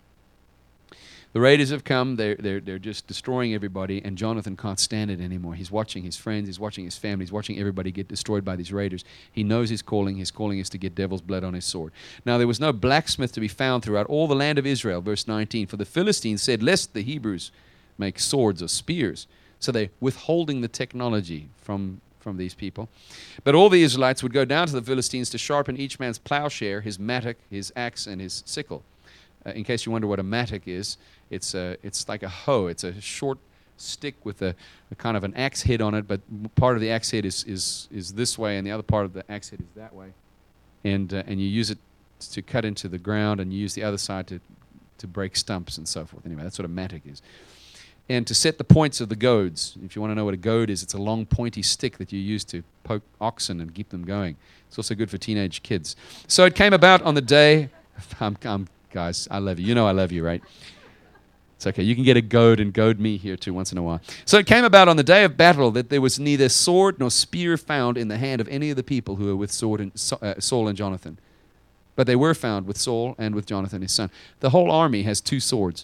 The raiders have come. They're, they're, they're just destroying everybody, and Jonathan can't stand it anymore. He's watching his friends. He's watching his family. He's watching everybody get destroyed by these raiders. He knows his calling. His calling is to get devil's blood on his sword. Now, there was no blacksmith to be found throughout all the land of Israel, verse nineteen. For the Philistines said, lest the Hebrews make swords or spears. So they're withholding the technology from from these people. But all the Israelites would go down to the Philistines to sharpen each man's plowshare, his mattock, his axe, and his sickle. Uh, in case you wonder what a mattock is, it's a, it's like a hoe. It's a short stick with a, a kind of an axe head on it, but part of the axe head is, is, is this way, and the other part of the axe head is that way. And uh, and you use it to cut into the ground, and you use the other side to, to break stumps and so forth. Anyway, that's what a mattock is. And to set the points of the goads. If you want to know what a goad is, it's a long pointy stick that you use to poke oxen and keep them going. It's also good for teenage kids. So it came about on the day, I'm, I'm, guys, I love you. You know I love you, right? It's okay. You can get a goad and goad me here too once in a while. So it came about on the day of battle that there was neither sword nor spear found in the hand of any of the people who were with sword and, uh, Saul and Jonathan. But they were found with Saul and with Jonathan, his son. The whole army has two swords.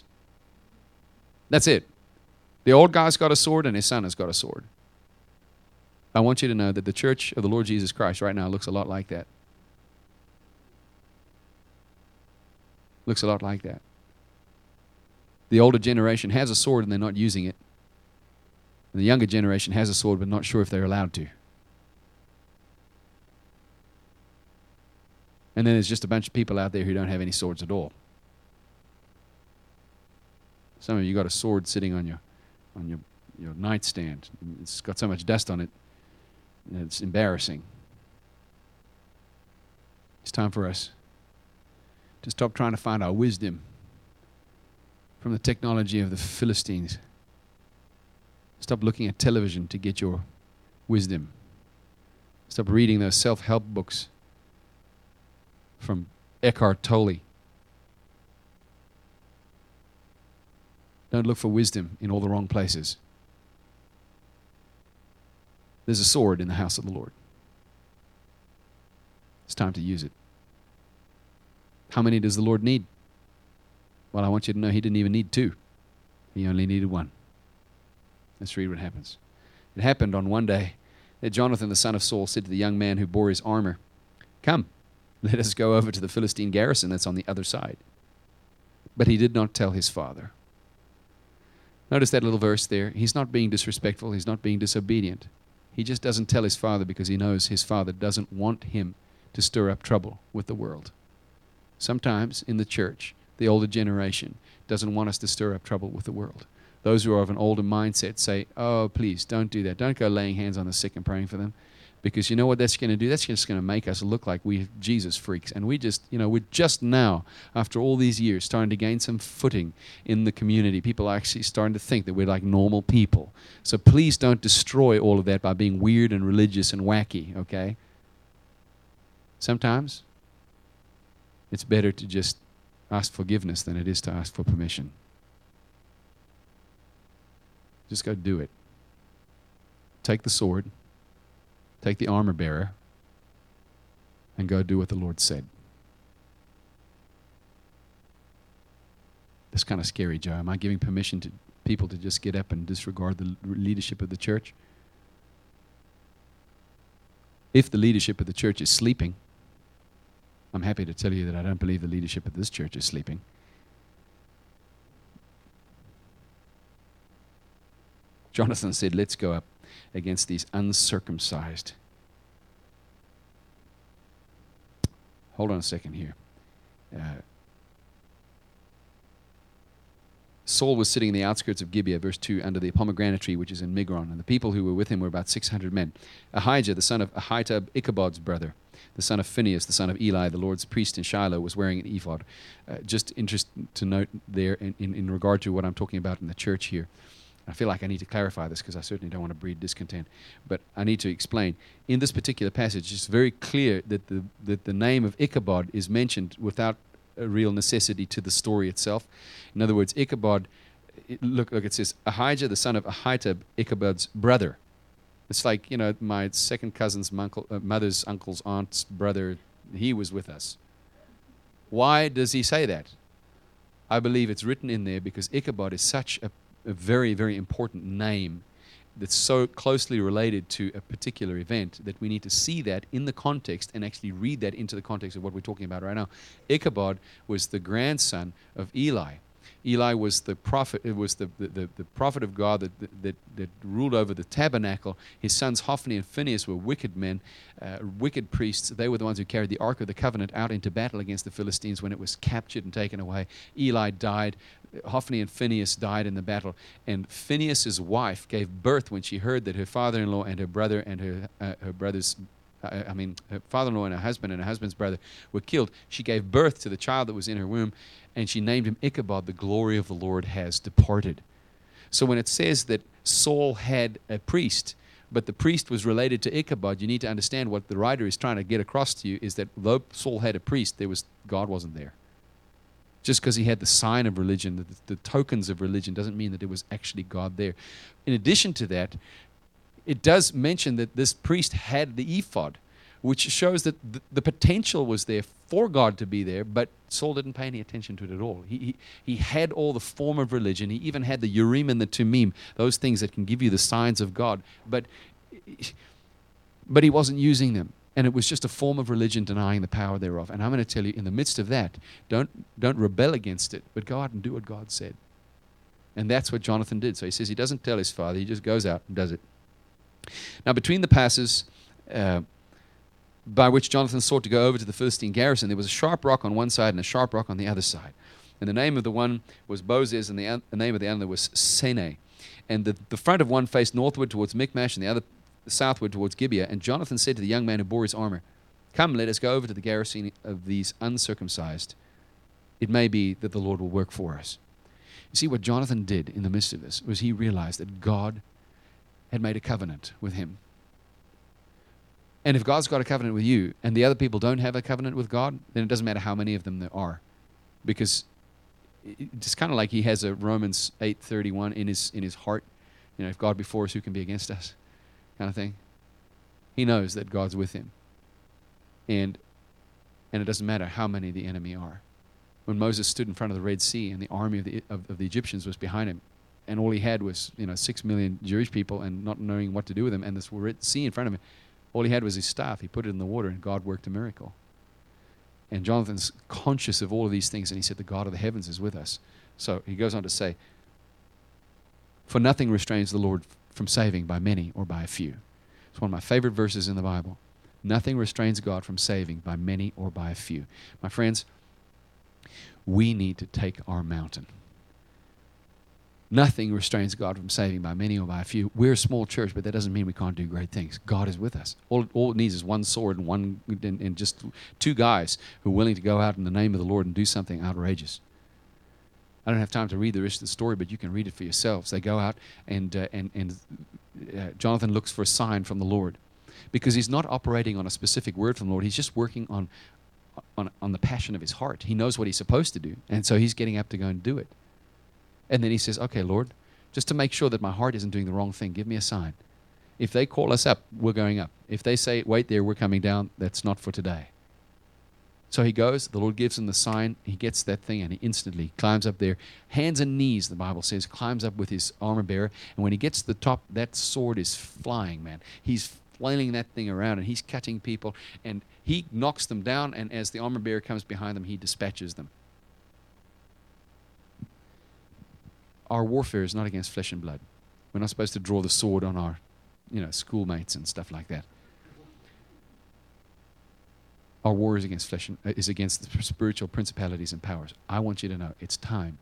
That's it. The old guy's got a sword and his son has got a sword. I want you to know that the church of the Lord Jesus Christ right now looks a lot like that. Looks a lot like that. The older generation has a sword and they're not using it. And the younger generation has a sword but not sure if they're allowed to. And then there's just a bunch of people out there who don't have any swords at all. Some of you got a sword sitting on your on your, your nightstand. It's got so much dust on it, it's embarrassing. It's time for us to stop trying to find our wisdom from the technology of the Philistines. Stop looking at television to get your wisdom. Stop reading those self-help books from Eckhart Tolle. Don't look for wisdom in all the wrong places. There's a sword in the house of the Lord. It's time to use it. How many does the Lord need? Well, I want you to know he didn't even need two. He only needed one. Let's read what happens. It happened on one day that Jonathan, the son of Saul, said to the young man who bore his armor, "Come, let us go over to the Philistine garrison that's on the other side." But he did not tell his father. Notice that little verse there. He's not being disrespectful. He's not being disobedient. He just doesn't tell his father because he knows his father doesn't want him to stir up trouble with the world. Sometimes in the church, the older generation doesn't want us to stir up trouble with the world. Those who are of an older mindset say, "Oh, please, don't do that. Don't go laying hands on the sick and praying for them." Because you know what that's going to do? That's just going to make us look like we Jesus freaks. And we just, you know, we're just now, after all these years, starting to gain some footing in the community. People are actually starting to think that we're like normal people. So please don't destroy all of that by being weird and religious and wacky, okay? Sometimes it's better to just ask forgiveness than it is to ask for permission. Just go do it. Take the sword. Take the armor bearer and go do what the Lord said. That's kind of scary, Joe. Am I giving permission to people to just get up and disregard the leadership of the church? If the leadership of the church is sleeping, I'm happy to tell you that I don't believe the leadership of this church is sleeping. Jonathan said, "Let's go up against these uncircumcised." Hold on a second here. Uh, Saul was sitting in the outskirts of Gibeah, verse two, under the pomegranate tree, which is in Migron, and the people who were with him were about six hundred men. Ahijah, the son of Ahitub, Ichabod's brother, the son of Phinehas, the son of Eli, the Lord's priest in Shiloh, was wearing an ephod. Uh, just interesting to note there in, in, in regard to what I'm talking about in the church here. I feel like I need to clarify this because I certainly don't want to breed discontent. But I need to explain. In this particular passage, it's very clear that the, that the name of Ichabod is mentioned without a real necessity to the story itself. In other words, Ichabod, it, look, look, it says, Ahijah, the son of Ahitub, Ichabod's brother. It's like, you know, my second cousin's uncle, uh, mother's uncle's aunt's brother, he was with us. Why does he say that? I believe it's written in there because Ichabod is such a, a very, very important name that's so closely related to a particular event that we need to see that in the context and actually read that into the context of what we're talking about right now. Ichabod was the grandson of Eli. Eli was the prophet. It was the, the, the, the prophet of God that, that that ruled over the tabernacle. His sons Hophni and Phinehas were wicked men, uh, wicked priests. They were the ones who carried the Ark of the Covenant out into battle against the Philistines when it was captured and taken away. Eli died. Hophni and Phinehas died in the battle. And Phinehas' wife gave birth when she heard that her father-in-law and her brother and her uh, her brothers. Uh, I mean, her father-in-law and her husband and her husband's brother were killed. She gave birth to the child that was in her womb, and she named him Ichabod, the glory of the Lord has departed. So when it says that Saul had a priest, but the priest was related to Ichabod, you need to understand what the writer is trying to get across to you is that though Saul had a priest, there was God wasn't there. Just because he had the sign of religion, the, the tokens of religion, doesn't mean that there was actually God there. In addition to that, it does mention that this priest had the ephod, which shows that the, the potential was there for God to be there, but Saul didn't pay any attention to it at all. He, he, he had all the form of religion. He even had the Urim and the Tumim, those things that can give you the signs of God, but, but he wasn't using them. And it was just a form of religion denying the power thereof. And I'm going to tell you, in the midst of that, don't, don't rebel against it, but go out and do what God said. And that's what Jonathan did. So he says he doesn't tell his father. He just goes out and does it. Now, between the passes uh, by which Jonathan sought to go over to the Philistine garrison, there was a sharp rock on one side and a sharp rock on the other side. And the name of the one was Bozez, and the, the name of the other was Seneh. And the, the front of one faced northward towards Michmash, and the other southward towards Gibeah. And Jonathan said to the young man who bore his armor, "Come, let us go over to the garrison of these uncircumcised. It may be that the Lord will work for us." You see, what Jonathan did in the midst of this was he realized that God had made a covenant with him. And if God's got a covenant with you and the other people don't have a covenant with God, then it doesn't matter how many of them there are. Because it's kind of like he has a Romans eight thirty-one in his in his heart. You know, if God be for us, who can be against us? Kind of thing. He knows that God's with him. And and it doesn't matter how many the enemy are. When Moses stood in front of the Red Sea and the army of the of, of the Egyptians was behind him, and all he had was, you know, six million Jewish people and not knowing what to do with them, and this Red Sea in front of him, all he had was his staff. He put it in the water, and God worked a miracle. And Jonathan's conscious of all of these things, and he said, the God of the heavens is with us. So he goes on to say, "For nothing restrains the Lord from saving by many or by a few." It's one of my favorite verses in the Bible. Nothing restrains God from saving by many or by a few. My friends, we need to take our mountain. Nothing restrains God from saving by many or by a few. We're a small church, but that doesn't mean we can't do great things. God is with us. All, all it needs is one sword and one and, and just two guys who are willing to go out in the name of the Lord and do something outrageous. I don't have time to read the rest of the story, but you can read it for yourselves. They go out, and uh, and and uh, Jonathan looks for a sign from the Lord, because he's not operating on a specific word from the Lord. He's just working on on on the passion of his heart. He knows what he's supposed to do, and so he's getting up to go and do it. And then he says, "Okay, Lord, just to make sure that my heart isn't doing the wrong thing, give me a sign. If they call us up, we're going up. If they say, wait there, we're coming down, that's not for today." So he goes, the Lord gives him the sign, he gets that thing, and he instantly climbs up there, hands and knees, the Bible says, climbs up with his armor bearer, and when he gets to the top, that sword is flying, man. He's flailing that thing around, and he's cutting people, and he knocks them down, and as the armor bearer comes behind them, he dispatches them. Our warfare is not against flesh and blood. We're not supposed to draw the sword on our, you know, schoolmates and stuff like that. Our war is against flesh and, uh, is against the spiritual principalities and powers. I want you to know it's time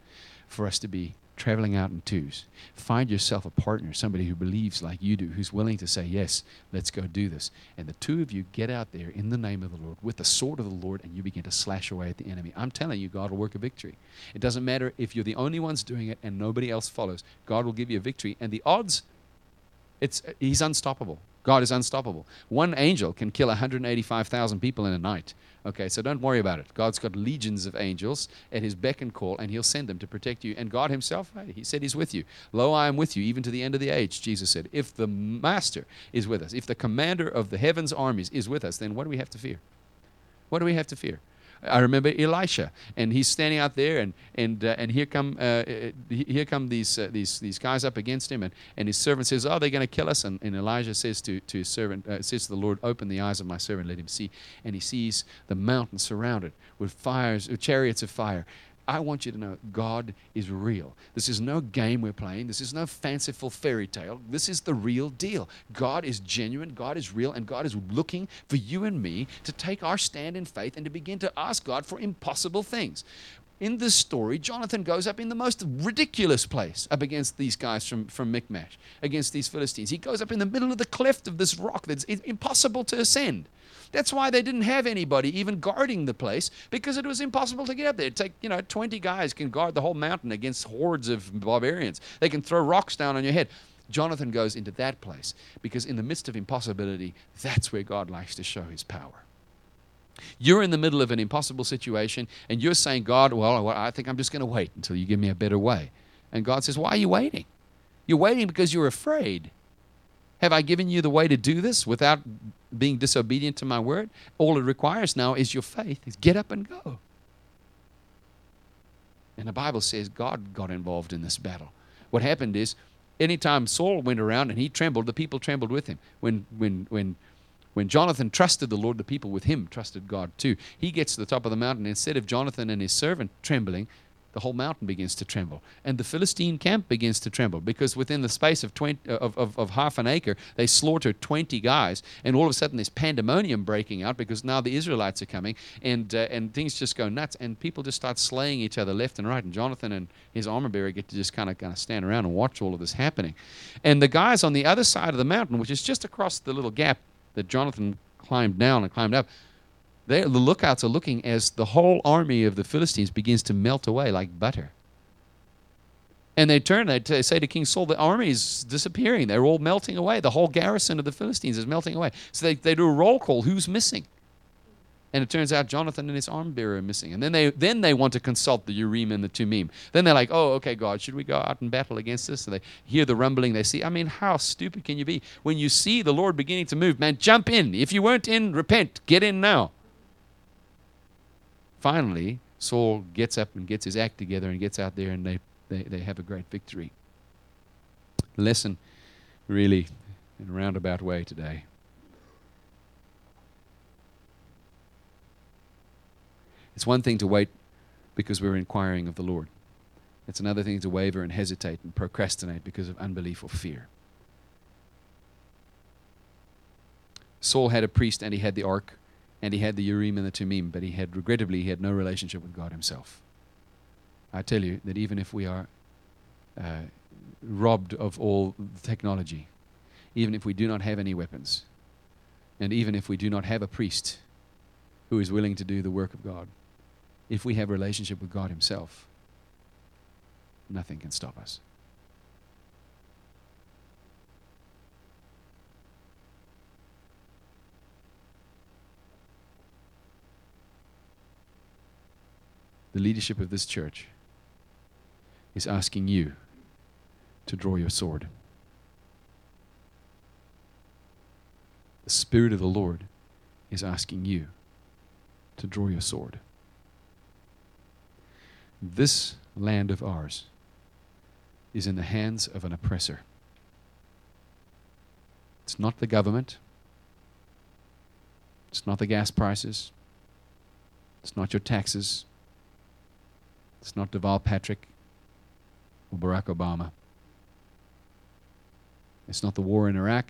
for us to be traveling out in twos. Find yourself a partner, somebody who believes like you do, who's willing to say, yes, let's go do this. And the two of you get out there in the name of the Lord with the sword of the Lord, and you begin to slash away at the enemy. I'm telling you, God will work a victory. It doesn't matter if you're the only ones doing it and nobody else follows. God will give you a victory. And the odds, it's he's unstoppable. God is unstoppable. One angel can kill one hundred eighty-five thousand people in a night. Okay, so don't worry about it. God's got legions of angels at his beck and call, and he'll send them to protect you. And God himself, hey, he said he's with you. Lo, I am with you, even to the end of the age, Jesus said. If the master is with us, if the commander of the heaven's armies is with us, then what do we have to fear? What do we have to fear? I remember Elisha, and he's standing out there, and and uh, and here come uh, here come these uh, these these guys up against him, and, and his servant says, "Oh, they're going to kill us." And, and Elijah says to to his servant, uh, says to the Lord, "Open the eyes of my servant, let him see." And he sees the mountain surrounded with fires, with chariots of fire. I want you to know God is real. This is no game we're playing. This is no fanciful fairy tale. This is the real deal. God is genuine. God is real. And God is looking for you and me to take our stand in faith and to begin to ask God for impossible things. In this story, Jonathan goes up in the most ridiculous place up against these guys from, from Michmash, against these Philistines. He goes up in the middle of the cleft of this rock that's impossible to ascend. That's why they didn't have anybody even guarding the place, because it was impossible to get up there. It'd take, you know, twenty guys can guard the whole mountain against hordes of barbarians. They can throw rocks down on your head. Jonathan goes into that place because in the midst of impossibility, that's where God likes to show his power. You're in the middle of an impossible situation, and you're saying, God, well, I think I'm just going to wait until you give me a better way. And God says, why are you waiting? You're waiting because you're afraid. Have I given you the way to do this without being disobedient to my word? All it requires now is your faith. Is get up and go. And the Bible says God got involved in this battle. What happened is, anytime Saul went around and he trembled, the people trembled with him. When when when when Jonathan trusted the Lord, the people with him trusted God too. He gets to the top of the mountain. Instead of Jonathan and his servant trembling, the whole mountain begins to tremble. And the Philistine camp begins to tremble because within the space of, twenty, of, of, of half an acre, they slaughter twenty guys. And all of a sudden there's pandemonium breaking out because now the Israelites are coming, and uh, and things just go nuts. And people just start slaying each other left and right. And Jonathan and his armor bearer get to just kind of kind of stand around and watch all of this happening. And the guys on the other side of the mountain, which is just across the little gap that Jonathan climbed down and climbed up, They, the lookouts are looking as the whole army of the Philistines begins to melt away like butter. And they turn, they t- say to King Saul, the army is disappearing. They're all melting away. The whole garrison of the Philistines is melting away. So they, they do a roll call. Who's missing? And it turns out Jonathan and his armor bearer are missing. And then they then they want to consult the Urim and the Tumim. Then they're like, oh, okay, God, should we go out and battle against this? So they hear the rumbling. They see, I mean, how stupid can you be? When you see the Lord beginning to move, man, jump in. If you weren't in, repent. Get in now. Finally, Saul gets up and gets his act together and gets out there, and they, they, they have a great victory. Lesson, really, in a roundabout way today. It's one thing to wait because we're inquiring of the Lord. It's another thing to waver and hesitate and procrastinate because of unbelief or fear. Saul had a priest and he had the ark and he had the Urim and the Tumim, but he had, regrettably, he had no relationship with God himself. I tell you that even if we are uh, robbed of all technology, even if we do not have any weapons, and even if we do not have a priest who is willing to do the work of God, if we have a relationship with God himself, nothing can stop us. The leadership of this church is asking you to draw your sword. The Spirit of the Lord is asking you to draw your sword. This land of ours is in the hands of an oppressor. It's not the government. It's not the gas prices. It's not your taxes. It's not Deval Patrick or Barack Obama. It's not the war in Iraq.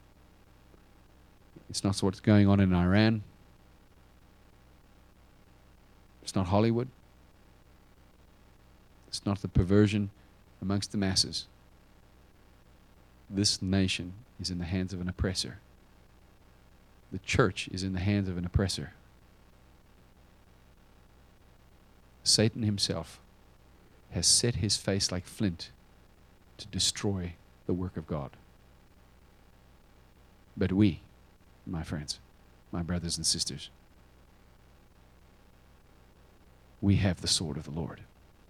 It's not what's going on in Iran. It's not Hollywood. It's not the perversion amongst the masses. This nation is in the hands of an oppressor. The church is in the hands of an oppressor. Satan himself has set his face like flint to destroy the work of God. But we, my friends, my brothers and sisters, we have the sword of the Lord.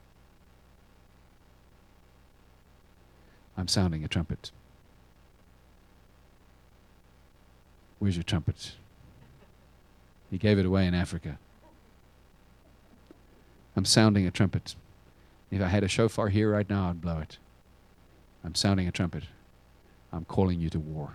I'm sounding a trumpet. Where's your trumpet? He gave it away in Africa. I'm sounding a trumpet. If I had a shofar here right now, I'd blow it. I'm sounding a trumpet. I'm calling you to war.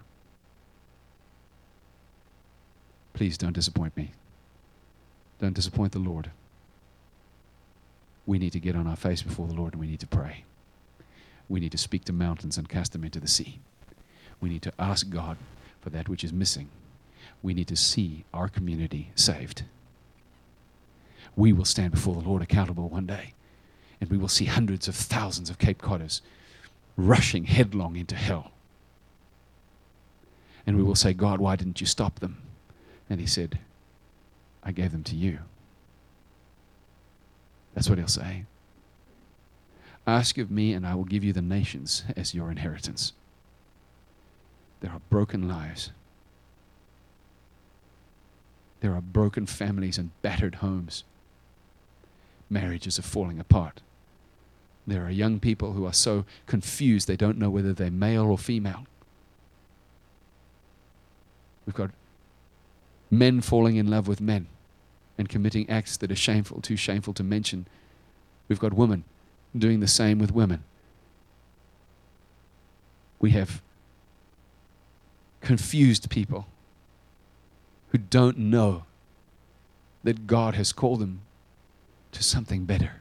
Please don't disappoint me. Don't disappoint the Lord. We need to get on our face before the Lord and we need to pray. We need to speak to mountains and cast them into the sea. We need to ask God for that which is missing. We need to see our community saved. We will stand before the Lord accountable one day, and we will see hundreds of thousands of Cape Codders rushing headlong into hell. And we will say, God, why didn't you stop them? And he said, I gave them to you. That's what he'll say. Ask of me, and I will give you the nations as your inheritance. There are broken lives. There are broken families and battered homes. Marriages are falling apart. There are young people who are so confused they don't know whether they're male or female. We've got men falling in love with men and committing acts that are shameful, too shameful to mention. We've got women doing the same with women. We have confused people who don't know that God has called them to something better.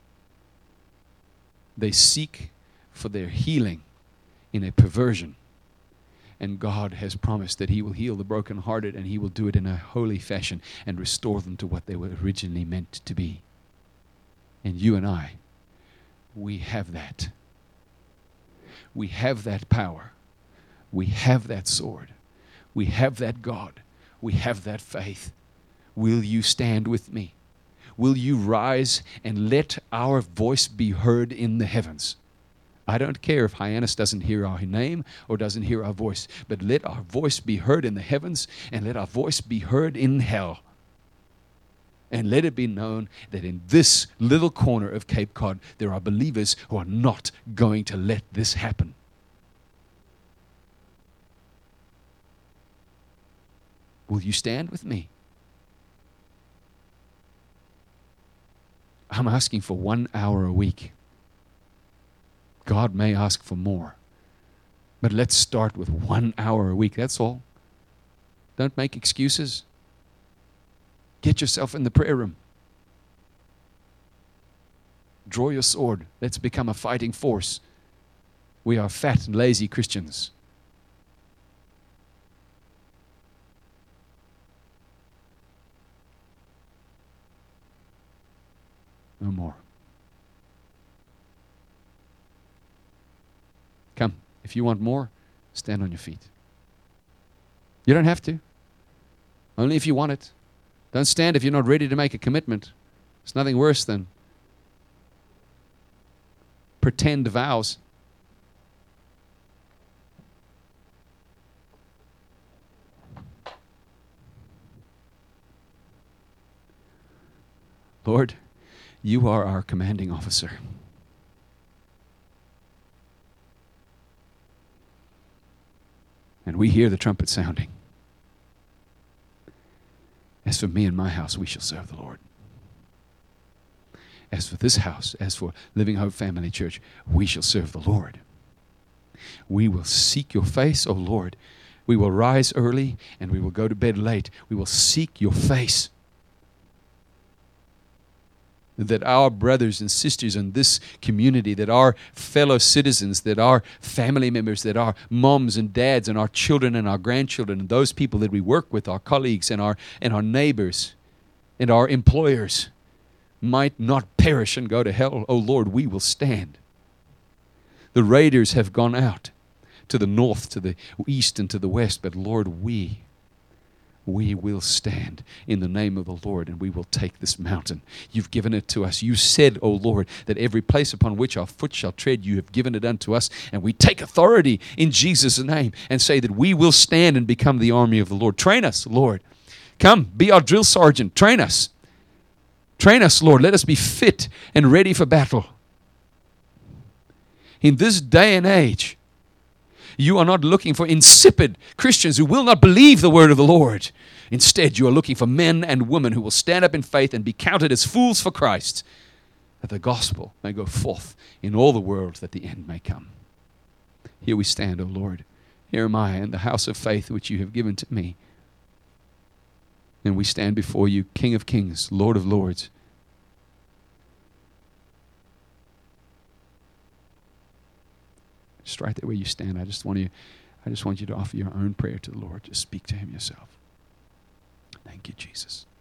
They seek for their healing in a perversion. And God has promised that he will heal the brokenhearted, and he will do it in a holy fashion and restore them to what they were originally meant to be. And you and I, we have that. We have that power. We have that sword. We have that God. We have that faith. Will you stand with me? Will you rise and let our voice be heard in the heavens? I don't care if Hyannis doesn't hear our name or doesn't hear our voice, but let our voice be heard in the heavens and let our voice be heard in hell. And let it be known that in this little corner of Cape Cod, there are believers who are not going to let this happen. Will you stand with me? I'm asking for one hour a week. God may ask for more. But let's start with one hour a week. That's all. Don't make excuses. Get yourself in the prayer room. Draw your sword. Let's become a fighting force. We are fat and lazy Christians. No more. Come. If you want more, stand on your feet. You don't have to. Only if you want it. Don't stand if you're not ready to make a commitment. It's nothing worse than pretend vows. Lord, you are our commanding officer. And we hear the trumpet sounding. As for me and my house, we shall serve the Lord. As for this house, as for Living Hope Family Church, we shall serve the Lord. We will seek your face, O Lord. We will rise early and we will go to bed late. We will seek your face. That our brothers and sisters in this community, that our fellow citizens, that our family members, that our moms and dads and our children and our grandchildren and those people that we work with, our colleagues and our, and our neighbors and our employers, might not perish and go to hell, oh Lord, we will stand. The raiders have gone out to the north, to the east, and to the west, but Lord, we we will stand in the name of the Lord, and we will take this mountain. You've given it to us. You said, O Lord, that every place upon which our foot shall tread, you have given it unto us, and we take authority in Jesus' name and say that we will stand and become the army of the Lord. Train us, Lord. Come, be our drill sergeant. Train us. Train us, Lord. Let us be fit and ready for battle. In this day and age, you are not looking for insipid Christians who will not believe the word of the Lord. Instead, you are looking for men and women who will stand up in faith and be counted as fools for Christ, that the gospel may go forth in all the world, that the end may come. Here we stand, O Lord. Here am I in the house of faith which you have given to me. And we stand before you, King of kings, Lord of lords. Just right there where you stand, I just want you, I just want you to offer your own prayer to the Lord. Just speak to him yourself. Thank you, Jesus.